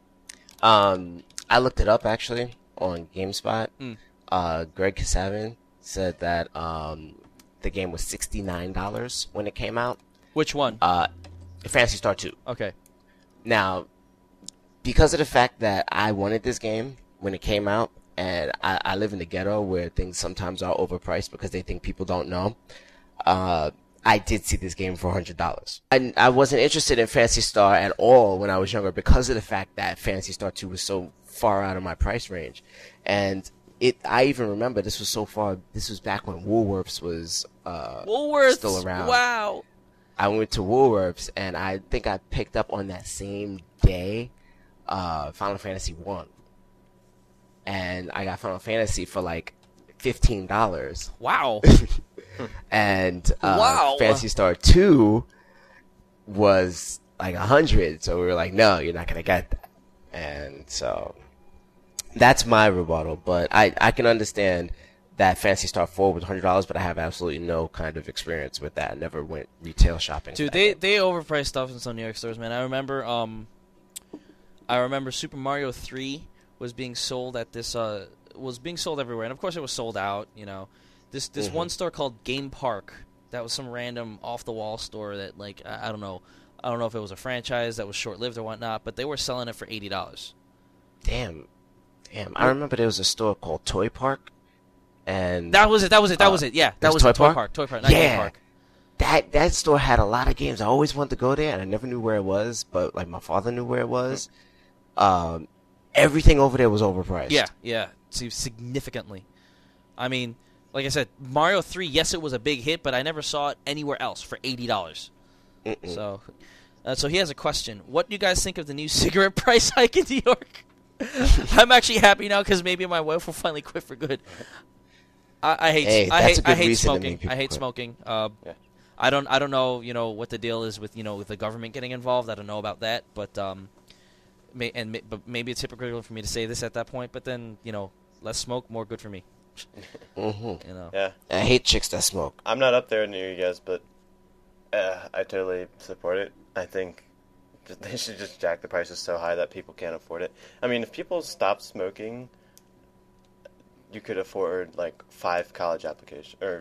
I looked it up actually on GameSpot. Greg Kasavin said that the game was $69 when it came out. Which one? Phantasy Star 2. Okay. Now, because of the fact that I wanted this game when it came out, and I live in the ghetto where things sometimes are overpriced because they think people don't know, I did see this game for $100. I wasn't interested in Phantasy Star at all when I was younger because of the fact that Phantasy Star 2 was so far out of my price range. And I even remember this was back when Woolworths was still around. Wow. I went to Woolworths, and I think I picked up on that same day Final Fantasy 1. And I got Final Fantasy for like $15. Wow. And Wow. Phantasy Star 2 was like $100. So we were like, no, you're not going to get that. And so that's my rebuttal. But I can understand that Phantasy Star 4 was $100, but I have absolutely no kind of experience with that. I never went retail shopping. Dude, they overpriced stuff in some New York stores, man. I remember Super Mario 3 was being sold at this was being sold everywhere, and of course it was sold out, you know. This one store called Game Park, that was some random off the wall store that, like, I don't know if it was a franchise that was short lived or whatnot, but they were selling it for $80. Damn. I remember there was a store called Toy Park. And that was it. Yeah, that was Toy Toy Park? Toy Park, not Game Park. That store had a lot of games. I always wanted to go there, and I never knew where it was, but like my father knew where it was. Everything over there was overpriced. Yeah, significantly. I mean, like I said, Mario 3, yes, it was a big hit, but I never saw it anywhere else for $80. So he has a question. What do you guys think of the new cigarette price hike in New York? I'm actually happy now because maybe my wife will finally quit for good. I hate smoking. I hate smoking. I don't know, what the deal is with, with the government getting involved. I don't know about that, but maybe it's hypocritical for me to say this at that point. But then, less smoke, more good for me. Yeah. I hate chicks that smoke. I'm not up there near you guys, but I totally support it. I think they should just jack the prices so high that people can't afford it. I mean, if people stopped smoking, you could afford like 5 college applications, or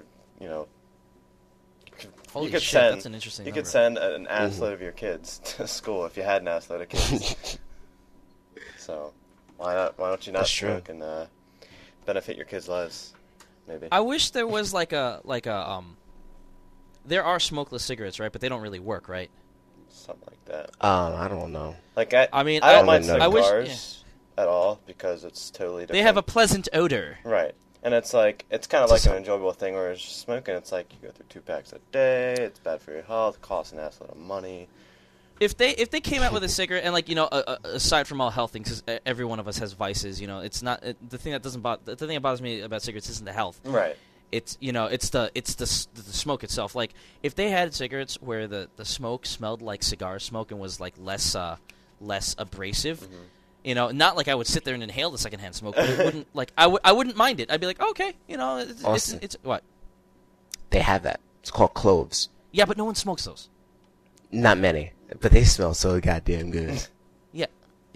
Holy you could shit, send, that's an interesting You number. could send an assload of your kids to school if you had an assload of kids. So why don't you not That's true. smoke and benefit your kids' lives? Maybe. I wish there was like a there are smokeless cigarettes, right? But they don't really work, right? Something like that. I don't know. Like I mean, I don't mind I cigars, wish- at all because it's totally different. They have a pleasant odor. Right. And it's kind of like an enjoyable thing where it's just smoking. It's like you go through 2 packs a day. It's bad for your health. Costs an assload of money. If they came out with a cigarette and aside from all health things, because every one of us has vices, it's not the thing that bothers me about cigarettes isn't the health. Right. It's it's the smoke itself. Like if they had cigarettes where the smoke smelled like cigar smoke and was like less abrasive. Mm-hmm. Not like I would sit there and inhale the secondhand smoke, but it wouldn't I wouldn't mind it. I'd be like, okay, it's what? They have that. It's called cloves. Yeah, but no one smokes those. Not many, but they smell so goddamn good. Yeah.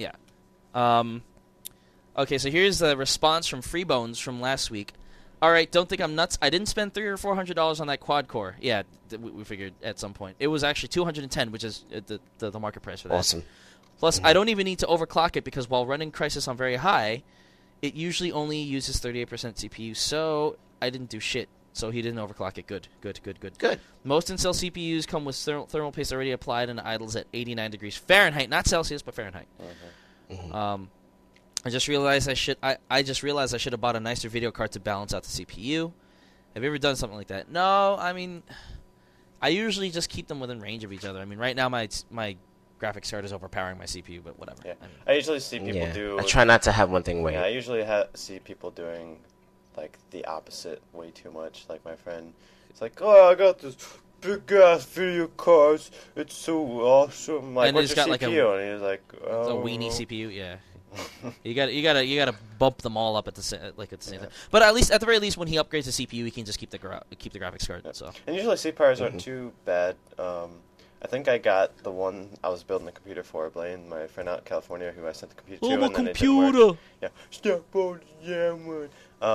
Okay, so here's the response from Freebones from last week. All right, don't think I'm nuts. I didn't spend $300 or $400 on that quad core. Yeah, we figured at some point it was actually $210, which is the market price for that. Awesome. Plus, I don't even need to overclock it because while running Crysis on very high, it usually only uses 38% CPU, so I didn't do shit. So he didn't overclock it. Good. Most Intel CPUs come with thermal paste already applied and idles at 89 degrees Fahrenheit, not Celsius, but Fahrenheit. Mm-hmm. I just realized I should have bought a nicer video card to balance out the CPU. Have you ever done something like that? No, I mean, I usually just keep them within range of each other. I mean, right now my graphics card is overpowering my CPU, but whatever. Yeah. I usually see people do... I try not to have one thing wait. Yeah, I usually see people doing, the opposite way too much. Like, my friend, it's like, oh, I got this big-ass video card. It's so awesome. Like, what's your CPU? And he's like, oh... A weenie CPU, yeah. you gotta bump them all up at the same time. But at the very least, when he upgrades the CPU, he can just keep the graphics card. Yeah. So. And usually CPIs aren't too bad. I think I got the one I was building the computer for, Blaine, my friend out in California, who I sent the computer to, and then it didn't work. Yeah, stop on the jammer.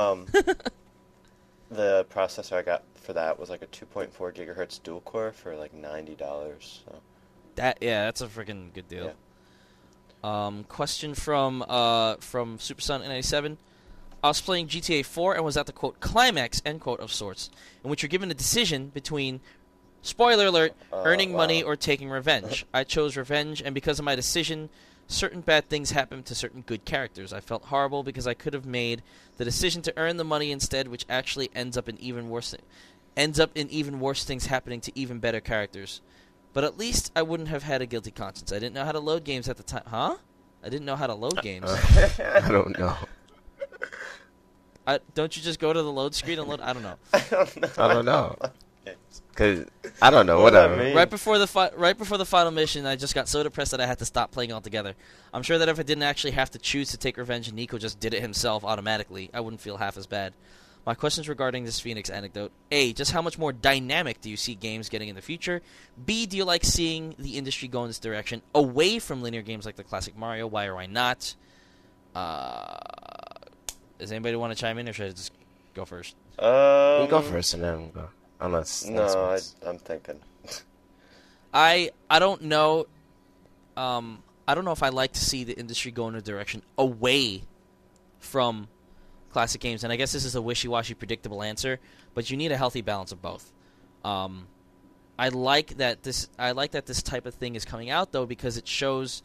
The processor I got for that was like a 2.4 gigahertz dual core for like $90. So. That's a freaking good deal. Yeah. Question from SuperSonic97. I was playing GTA 4 and was at the quote climax end quote of sorts, in which you're given a decision between. Spoiler alert, earning money or taking revenge. I chose revenge, and because of my decision, certain bad things happened to certain good characters. I felt horrible because I could have made the decision to earn the money instead, which actually ends up in even worse things happening to even better characters. But at least I wouldn't have had a guilty conscience. I didn't know how to load games at the time. Huh? I didn't know how to load games. I don't know. Don't you just go to the load screen and load? I don't know. I don't know. Cause I don't know, whatever. Right before the final mission, I just got so depressed that I had to stop playing altogether. I'm sure that if I didn't actually have to choose to take revenge and Nico just did it himself automatically, I wouldn't feel half as bad. My questions regarding this Phoenix anecdote: A, just how much more dynamic do you see games getting in the future? B, do you like seeing the industry go in this direction away from linear games like the classic Mario? Why or why not? Does anybody want to chime in, or should I just go first? You go first, and then we'll go. Unless I'm thinking. I don't know. I don't know if I like to see the industry go in a direction away from classic games, and I guess this is a wishy-washy, predictable answer, but you need a healthy balance of both. I like that this type of thing is coming out though, because it shows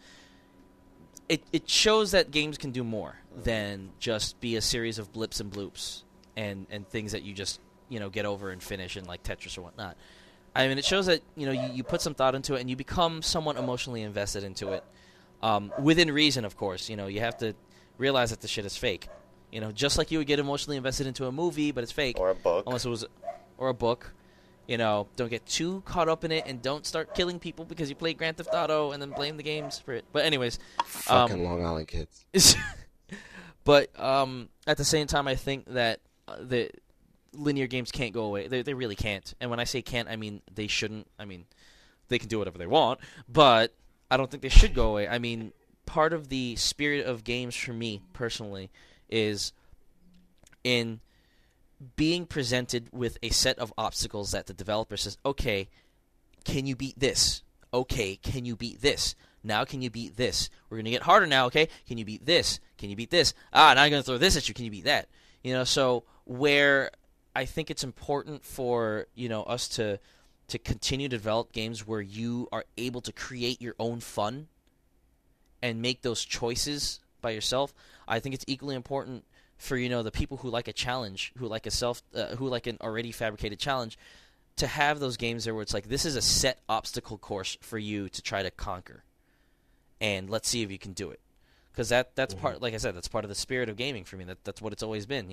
that games can do more than just be a series of blips and bloops and things that you just get over and finish in like Tetris or whatnot. I mean, it shows that you put some thought into it and you become somewhat emotionally invested into it, within reason, of course. You have to realize that the shit is fake. Just like you would get emotionally invested into a movie, but it's fake. Or a book. Or a book. Don't get too caught up in it and don't start killing people because you play Grand Theft Auto and then blame the games for it. But anyways, fucking Long Island kids. But at the same time, I think that the linear games can't go away. They really can't. And when I say can't, I mean they shouldn't. I mean, they can do whatever they want, but I don't think they should go away. I mean, part of the spirit of games for me, personally, is in being presented with a set of obstacles that the developer says, okay, can you beat this? Okay, can you beat this? Now can you beat this? We're going to get harder now, okay? Can you beat this? Can you beat this? Now I'm going to throw this at you. Can you beat that? So where I think it's important for us to continue to develop games where you are able to create your own fun and make those choices by yourself. I think it's equally important for the people who like a challenge, who like an already fabricated challenge, to have those games there where it's like, this is a set obstacle course for you to try to conquer, and let's see if you can do it. Because that's part, like I said, that's part of the spirit of gaming for me. That's what it's always been,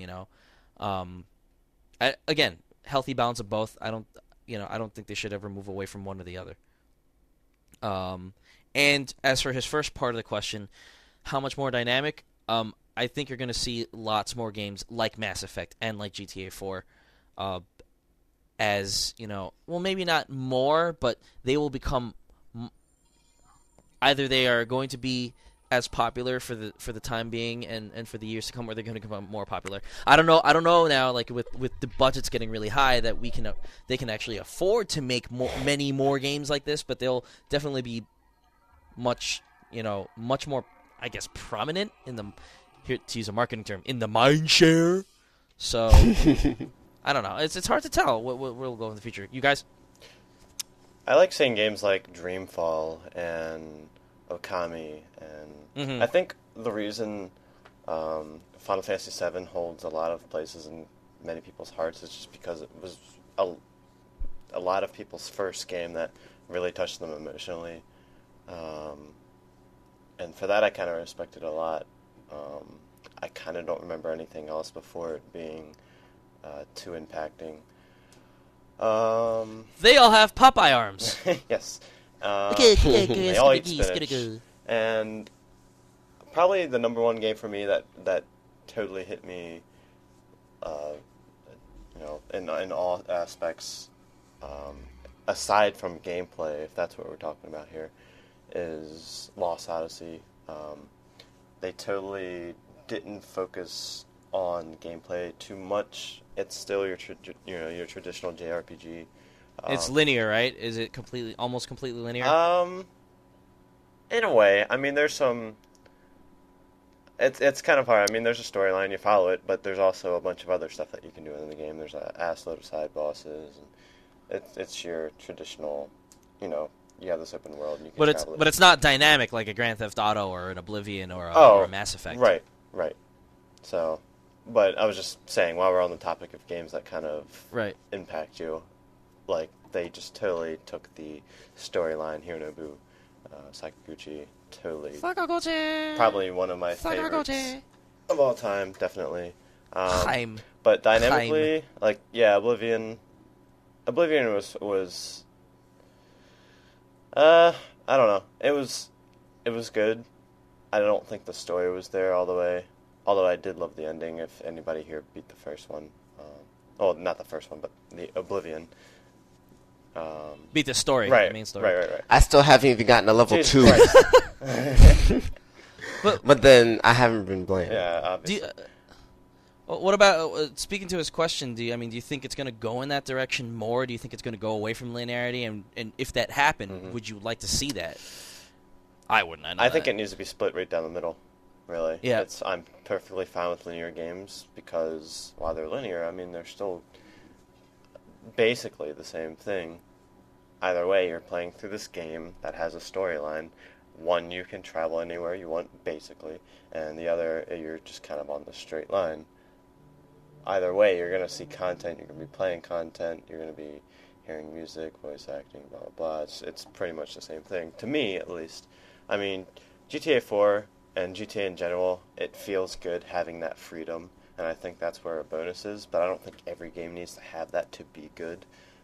Again, healthy balance of both. I don't think they should ever move away from one or the other. And as for his first part of the question, how much more dynamic? I think you're going to see lots more games like Mass Effect and like GTA 4, as well, maybe not more, but they will become either they are going to be as popular for the time being and for the years to come, or they're going to become more popular. I don't know now, like with the budgets getting really high, that they can actually afford to make many more games like this, but they'll definitely be much more, I guess, prominent in the, here to use a marketing term, in the mind share. So I don't know. It's hard to tell what will go in the future. You guys? I like seeing games like Dreamfall and Okami, and I think the reason Final Fantasy VII holds a lot of places in many people's hearts is just because it was a lot of people's first game that really touched them emotionally, and for that I kind of respect it a lot. I kind of don't remember anything else before it being too impacting. They all have Popeye arms. Yes. They all eat spinach. And probably the number one game for me that totally hit me, in all aspects, aside from gameplay, if that's what we're talking about here, is Lost Odyssey. They totally didn't focus on gameplay too much. It's still your traditional JRPG. It's linear, right? Is it almost completely linear? In a way. I mean, there's some. It's kind of hard. I mean, there's a storyline, you follow it, but there's also a bunch of other stuff that you can do in the game. There's an assload of side bosses, and it's your traditional, you have this open world, and you can travel. But it's not dynamic like a Grand Theft Auto or an Oblivion or a Mass Effect. Right. So, but I was just saying, while we're on the topic of games that kind of impact you, like, they just totally took the storyline, Hironobu Sakaguchi, totally. Probably one of my favorites of all time, definitely. But dynamically, Oblivion was I don't know. It was good. I don't think the story was there all the way. Although I did love the ending. If anybody here beat the first one, not the first one, but the Oblivion. Beat the story, right? The main story. Right. I still haven't even gotten to level 2. but then I haven't been playing. Yeah, obviously. What about speaking to his question? Do you think it's going to go in that direction more? Do you think it's going to go away from linearity? And if that happened, would you like to see that? I wouldn't. I think it needs to be split right down the middle. Really. Yeah. I'm perfectly fine with linear games because while they're linear, I mean, they're still basically the same thing. Either way, you're playing through this game that has a storyline. One, you can travel anywhere you want, basically, and the other, you're just kind of on the straight line. Either way, you're going to see content, you're going to be playing content, you're going to be hearing music, voice acting, blah, blah, blah. It's pretty much the same thing, to me, at least. I mean, GTA 4 and GTA in general, it feels good having that freedom, and I think that's where a bonus is, but I don't think every game needs to have that to be good.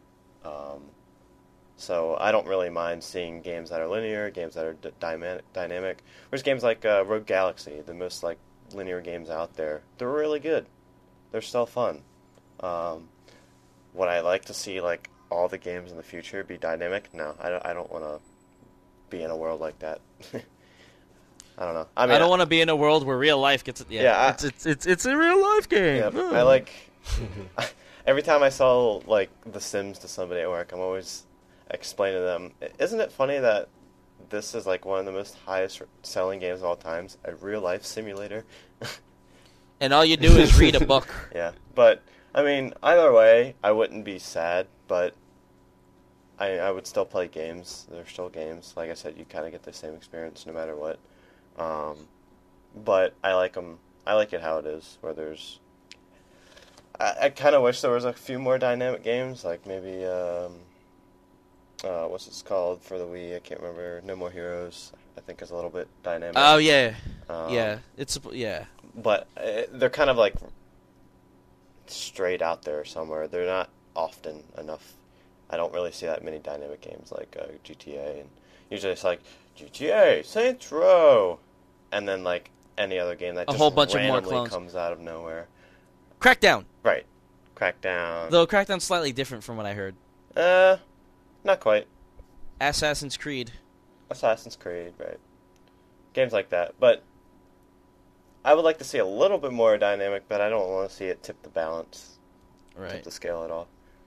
So I don't really mind seeing games that are linear, games that are dynamic. There's games like Rogue Galaxy, the most linear games out there. They're really good. They're still fun. Would I like to see all the games in the future be dynamic? No, I don't want to be in a world like that. I don't know. I mean, I don't want to be in a world where real life gets. It's a real life game. Yeah, every time I saw The Sims to somebody at work, I'm always explaining to them, isn't it funny that this is one of the most highest selling games of all times, a real life simulator? And all you do is read a book. Yeah, but I mean, either way, I wouldn't be sad, but I would still play games. They're still games. Like I said, you kind of get the same experience no matter what. but I like them. I like it how it is, where there's... I kind of wish there was a few more dynamic games, like maybe, what's it called for the Wii? I can't remember. No More Heroes, I think, is a little bit dynamic. Oh, yeah. Yeah. Yeah. But they're kind of like straight out there somewhere. They're not often enough. I don't really see that many dynamic games like GTA, and usually it's like GTA, Saints Row, and then like any other game that a just whole bunch of more randomly clones comes out of nowhere. Crackdown. Right, Crackdown. Though Crackdown's slightly different from what I heard. Not quite. Assassin's Creed, right? Games like that, but I would like to see a little bit more dynamic, but I don't want to see it tip the balance, tip the scale at all.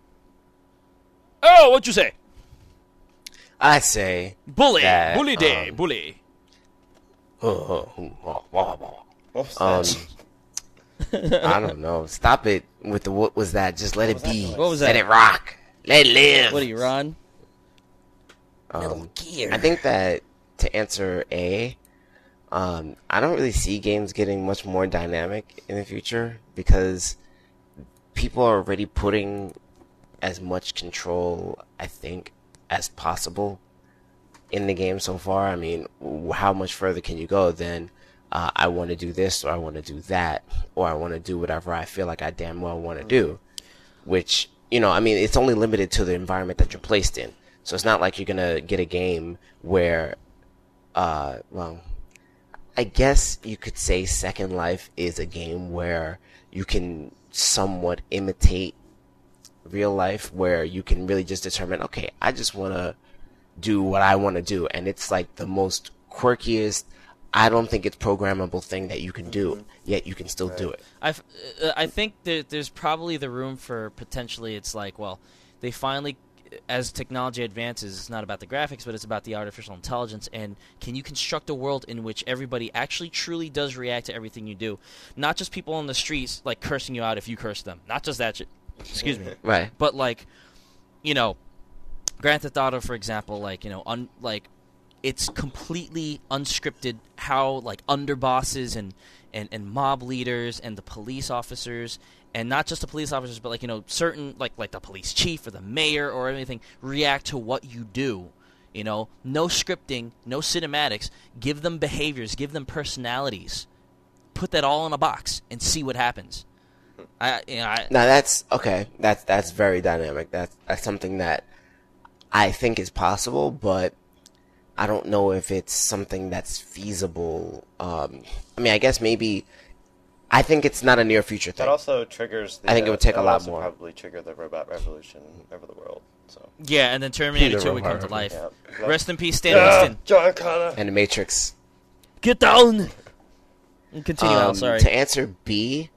Oh, what'd you say? I say bully, that, bully day, bully. I don't know. Stop it with the what was that? Just let it be. What was that? Let it rock. Let it live. What are you, Ron? I think that to answer A, I don't really see games getting much more dynamic in the future because people are already putting as much control, I think, as possible in the game so far. I mean, how much further can you go than I want to do this or I want to do that or I want to do whatever I feel like I damn well want to do, which, you know, I mean, it's only limited to the environment that you're placed in. So it's not like you're going to get a game where, well, I guess you could say Second Life is a game where you can somewhat imitate real life, where you can really just determine, okay, I just want to do what I want to do. And it's like the most quirkiest, I don't think it's programmable thing that you can do, yet you can still do it. I think there's probably the room for potentially, it's like, well, they finally, as technology advances, it's not about the graphics, but it's about the artificial intelligence, and can you construct a world in which everybody actually truly does react to everything you do? Not just people on the streets, like, cursing you out if you curse them. Not just that shit. Excuse me. Right. But, like, you know, Grand Theft Auto, for example, like, you know, it's completely unscripted how, like, underbosses and mob leaders and the police officers, and not just the police officers, but, like, you know, certain, like the police chief or the mayor or anything, react to what you do. You know, no scripting, no cinematics. Give them behaviors, give them personalities. Put that all in a box and see what happens. Now that's okay. That's very dynamic. That's something that I think is possible, but I don't know if it's something that's feasible. I mean, I guess maybe. I think it's not a near future thing. That also triggers. I think it would take a lot more. Probably trigger the robot revolution over the world. So. Yeah, and then Terminator 2 would come to life. Yeah. Rest in peace, Stan Winston. John Connor. And the Matrix. Get down. And continue. I'm sorry. To answer B,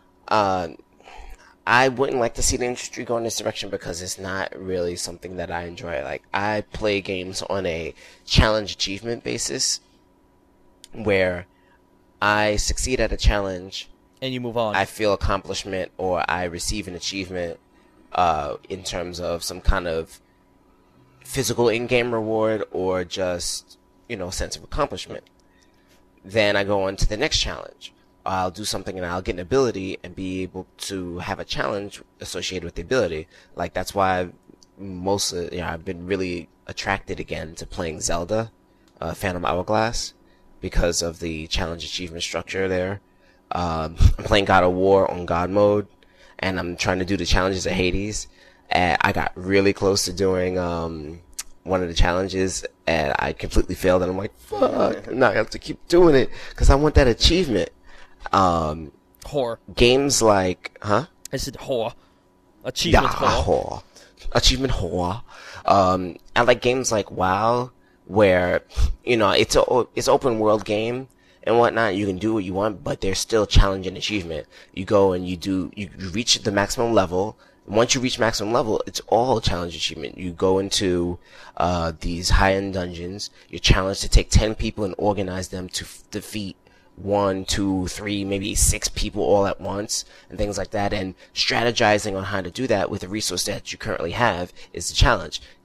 I wouldn't like to see the industry go in this direction because it's not really something that I enjoy. Like, I play games on a challenge achievement basis where I succeed at a challenge and you move on. I feel accomplishment or I receive an achievement in terms of some kind of physical in-game reward or just, you know, sense of accomplishment. Then I go on to the next challenge. I'll do something and I'll get an ability and be able to have a challenge associated with the ability. Like, that's why I've been really attracted again to playing Zelda, Phantom Hourglass, because of the challenge achievement structure there. I'm playing God of War on God mode, and I'm trying to do the challenges at Hades. And I got really close to doing one of the challenges, and I completely failed. And I'm like, fuck, now I have to keep doing it because I want that achievement. Whore. Games like, I said whore. Achievement whore. Achievement whore. I like games like WoW, where, you know, it's open world game and whatnot. You can do what you want, but there's still challenge and achievement. You go and you reach the maximum level. Once you reach maximum level, it's all challenge achievement. You go into these high-end dungeons. You're challenged to take 10 people and organize them to defeat 1, 2, 3, maybe 6 people all at once, and things like that. And strategizing on how to do that with the resource that you currently have is the challenge.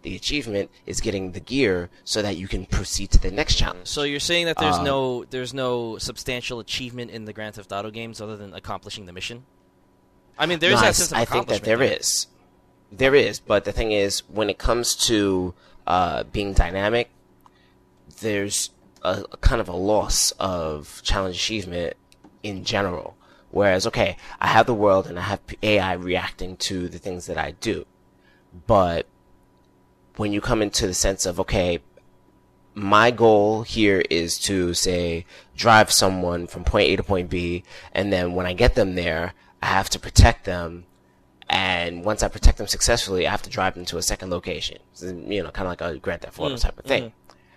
The achievement is getting the gear so that you can proceed to the next challenge. So you're saying that there's no substantial achievement in the Grand Theft Auto games other than accomplishing the mission? I mean, there's that sense of accomplishment. I think that there is, but the thing is, when it comes to being dynamic, there's a kind of a loss of challenge achievement in general. Whereas, okay, I have the world and I have AI reacting to the things that I do, but when you come into the sense of, okay, my goal here is to, say, drive someone from point A to point B, and then when I get them there, I have to protect them, and once I protect them successfully, I have to drive them to a second location. So, kind of like a Grand Theft Auto type of thing.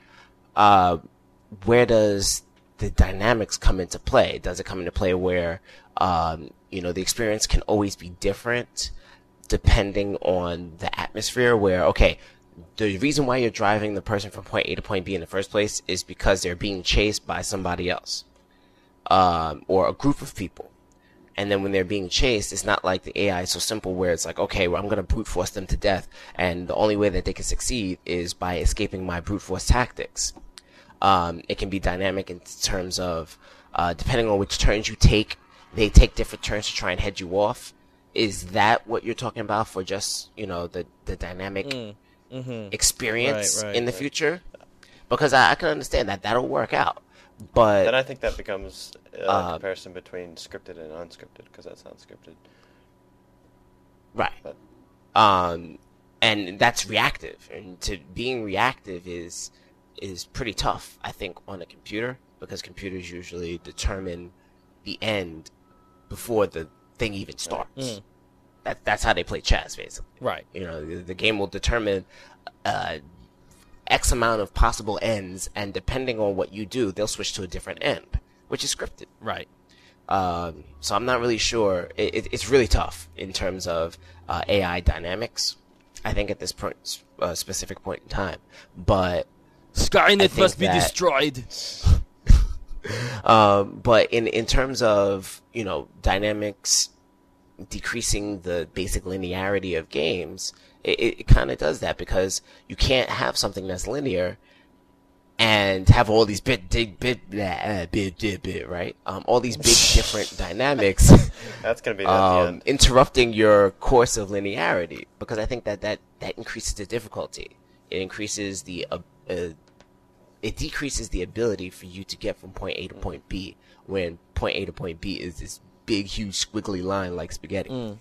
Where does the dynamics come into play? Does it come into play where, the experience can always be different depending on the atmosphere, where, okay, the reason why you're driving the person from point A to point B in the first place is because they're being chased by somebody else, or a group of people. And then when they're being chased, it's not like the AI is so simple where it's like, okay, well, I'm going to brute force them to death, and the only way that they can succeed is by escaping my brute force tactics. It can be dynamic in terms of, depending on which turns you take, they take different turns to try and head you off. Is that what you're talking about for just, the dynamic experience in the future? Because I can understand that that'll work out, but then I think that becomes a comparison between scripted and unscripted, because that sounds scripted, right? But. And that's reactive, and being reactive is pretty tough, I think, on a computer, because computers usually determine the end before the thing even starts. That's how they play chess, basically. Right. The game will determine X amount of possible ends, and depending on what you do, they'll switch to a different end, which is scripted. Right. So I'm not really sure. It's really tough in terms of AI dynamics, I think, at this specific point in time. But Skynet must be destroyed. But in terms of, dynamics decreasing the basic linearity of games, it kind of does that, because you can't have something that's linear and have all these bit, right? All these big different dynamics. That's going to be the end. Interrupting your course of linearity, because I think that increases the difficulty. It increases it decreases the ability for you to get from point A to point B, when point A to point B is this big, huge, squiggly line like spaghetti.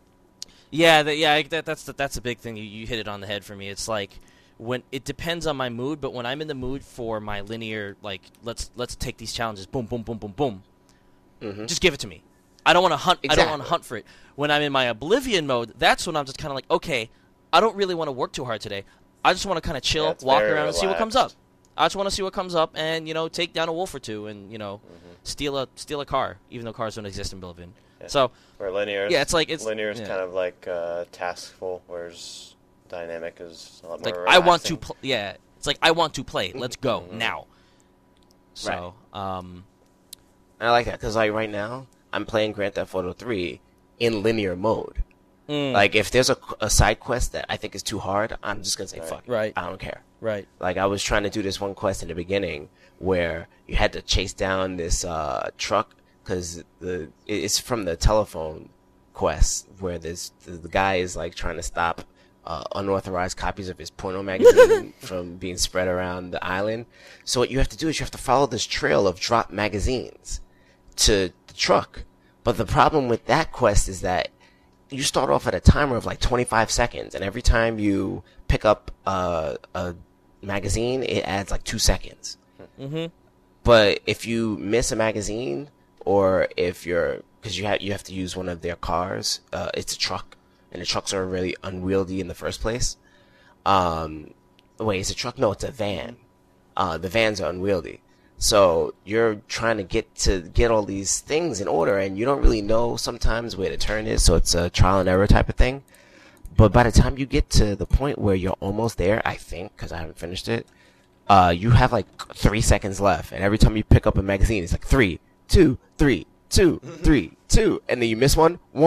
That's a big thing. You hit it on the head for me. It's like, when it depends on my mood, but when I'm in the mood for my linear, like, let's take these challenges, boom, boom, boom, boom, boom, just give it to me. I don't want to hunt. Exactly. I don't want to hunt for it. When I'm in my Oblivion mode, that's when I'm just kind of like, okay, I don't really want to work too hard today. I just want to kind of chill, walk around, and see what comes up. I just want to see what comes up, and take down a wolf or two, and steal a car, even though cars don't exist in Oblivion. Yeah. So where linear, linear is kind of like taskful, whereas dynamic is a lot more like relaxing. I want to it's like I want to play. Let's go now. So right. I like that, because like right now I'm playing Grand Theft Auto 3 in linear mode. Like, if there's a side quest that I think is too hard, I'm just gonna say fuck it. Right. I don't care. Right. Like, I was trying to do this one quest in the beginning where you had to chase down this truck, because it's from the telephone quest, where the guy is like trying to stop unauthorized copies of his porno magazine from being spread around the island. So what you have to do is you have to follow this trail of dropped magazines to the truck. But the problem with that quest is that you start off at a timer of like 25 seconds, and every time you pick up a magazine, it adds like 2 seconds. But if you miss a magazine, or if because you have to use one of their cars, it's a truck, and the trucks are really unwieldy in the first place. Wait, it's a truck? No, it's a van. The vans are unwieldy. So you're trying to get all these things in order, and you don't really know sometimes where the turn is, so it's a trial and error type of thing. But by the time you get to the point where you're almost there, I think, because I haven't finished it, you have like 3 seconds left, and every time you pick up a magazine, it's like 3, 2, 3, 2, 3, 2, and then you miss one, 1,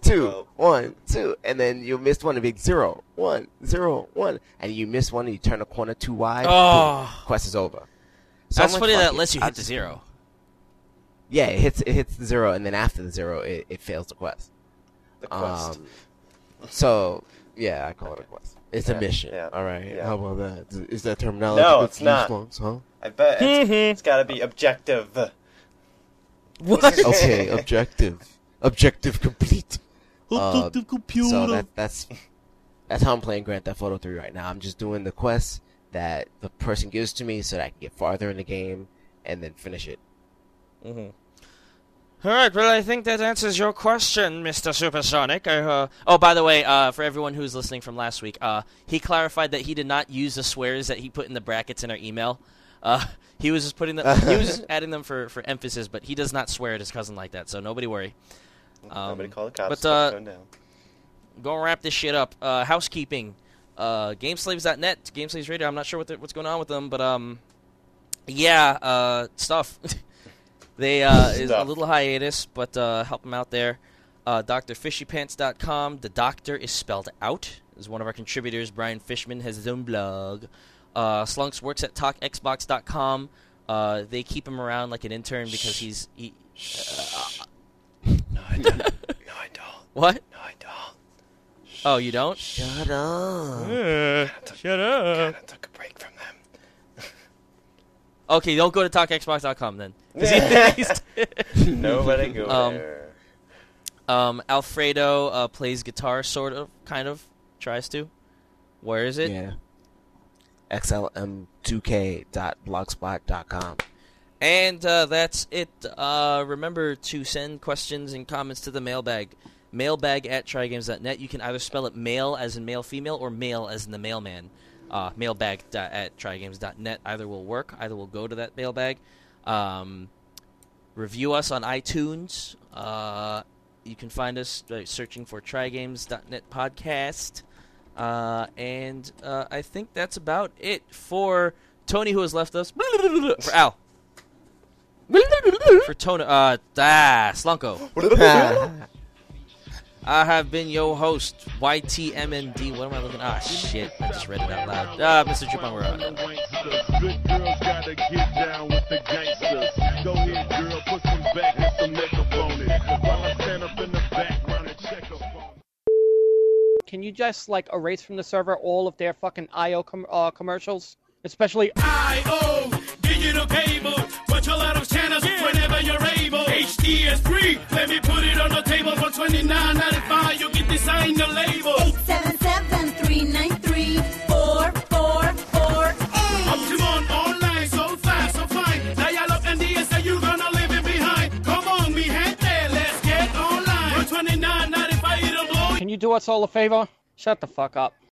2, 1, 2, and then you missed one, it'd be 0, 1, 0, 1, and you miss one, and you turn a corner too wide. Oh. Boom, quest is over. So That's funny that lets you hit the 0. Yeah, it hits the 0, and then after the 0, it fails the quest. The quest. So yeah, I call it a quest. It's a mission. Yeah. All right. Yeah. How about that? Is that terminology? No, that's it's not. used, huh? I bet it's got to be objective. What? Okay, objective. Objective complete. Objective computer. So that's how I'm playing Grand Theft Auto 3 right now. I'm just doing the quests that the person gives to me so that I can get farther in the game and then finish it. Mm-hmm. All right, well, I think that answers your question, Mr. Supersonic. Oh, by the way, for everyone who's listening from last week, he clarified that he did not use the swears that he put in the brackets in our email. He was just putting them. He was just adding them for emphasis, but he does not swear at his cousin like that, so nobody worry. Nobody call the cops. But gonna wrap this shit up. Housekeeping. Gameslaves.net, Gameslaves Radio. I'm not sure what's going on with them, but stuff. They is a little hiatus, but help them out there. DrFishyPants.com. The doctor is spelled out. Is one of our contributors. Brian Fishman has his own blog. Slunks works at TalkXbox.com. They keep him around like an intern because he. No, I don't. No, I don't. What? No, I don't. Oh, you don't? Shut up. Shut up. I took a break from them. Okay, don't go to TalkXbox.com then. Nobody go there. Alfredo plays guitar, sort of, kind of, tries to. Where is it? Yeah. xlm2k.blogspot.com. And that's it. Remember to send questions and comments to the mailbag. Mailbag@trygames.net. You can either spell it male as in male, female, or male as in the mailman. Mailbag@trygames.net. Either will work. Either will go to that mailbag. Review us on iTunes. You can find us searching for trygames.net podcast. And I think that's about it for Tony, who has left us. For Al. For Tony. Slunko. I have been your host, YTMND. What am I looking at? Shit. I just read it out loud. Mr. Chupon, we're on. Good girls gotta get down with the gangsters. Go ahead, girl, put some back and some makeup on it. While I stand up in the background and check up on it. Can you just, erase from the server all of their fucking I.O. commercials? Especially I.O. Digital cable. Watch a lot of channels whenever you're able. HD is free. Let me put it on the table for $29.95. You can design the label. 877-393-4448. Optimum online, so fast, so fine. Dial-up and DSL, you're gonna leave it behind. Come on, mi gente, let's get online. For $29.95, it'll blow. Can you do us all a favor? Shut the fuck up.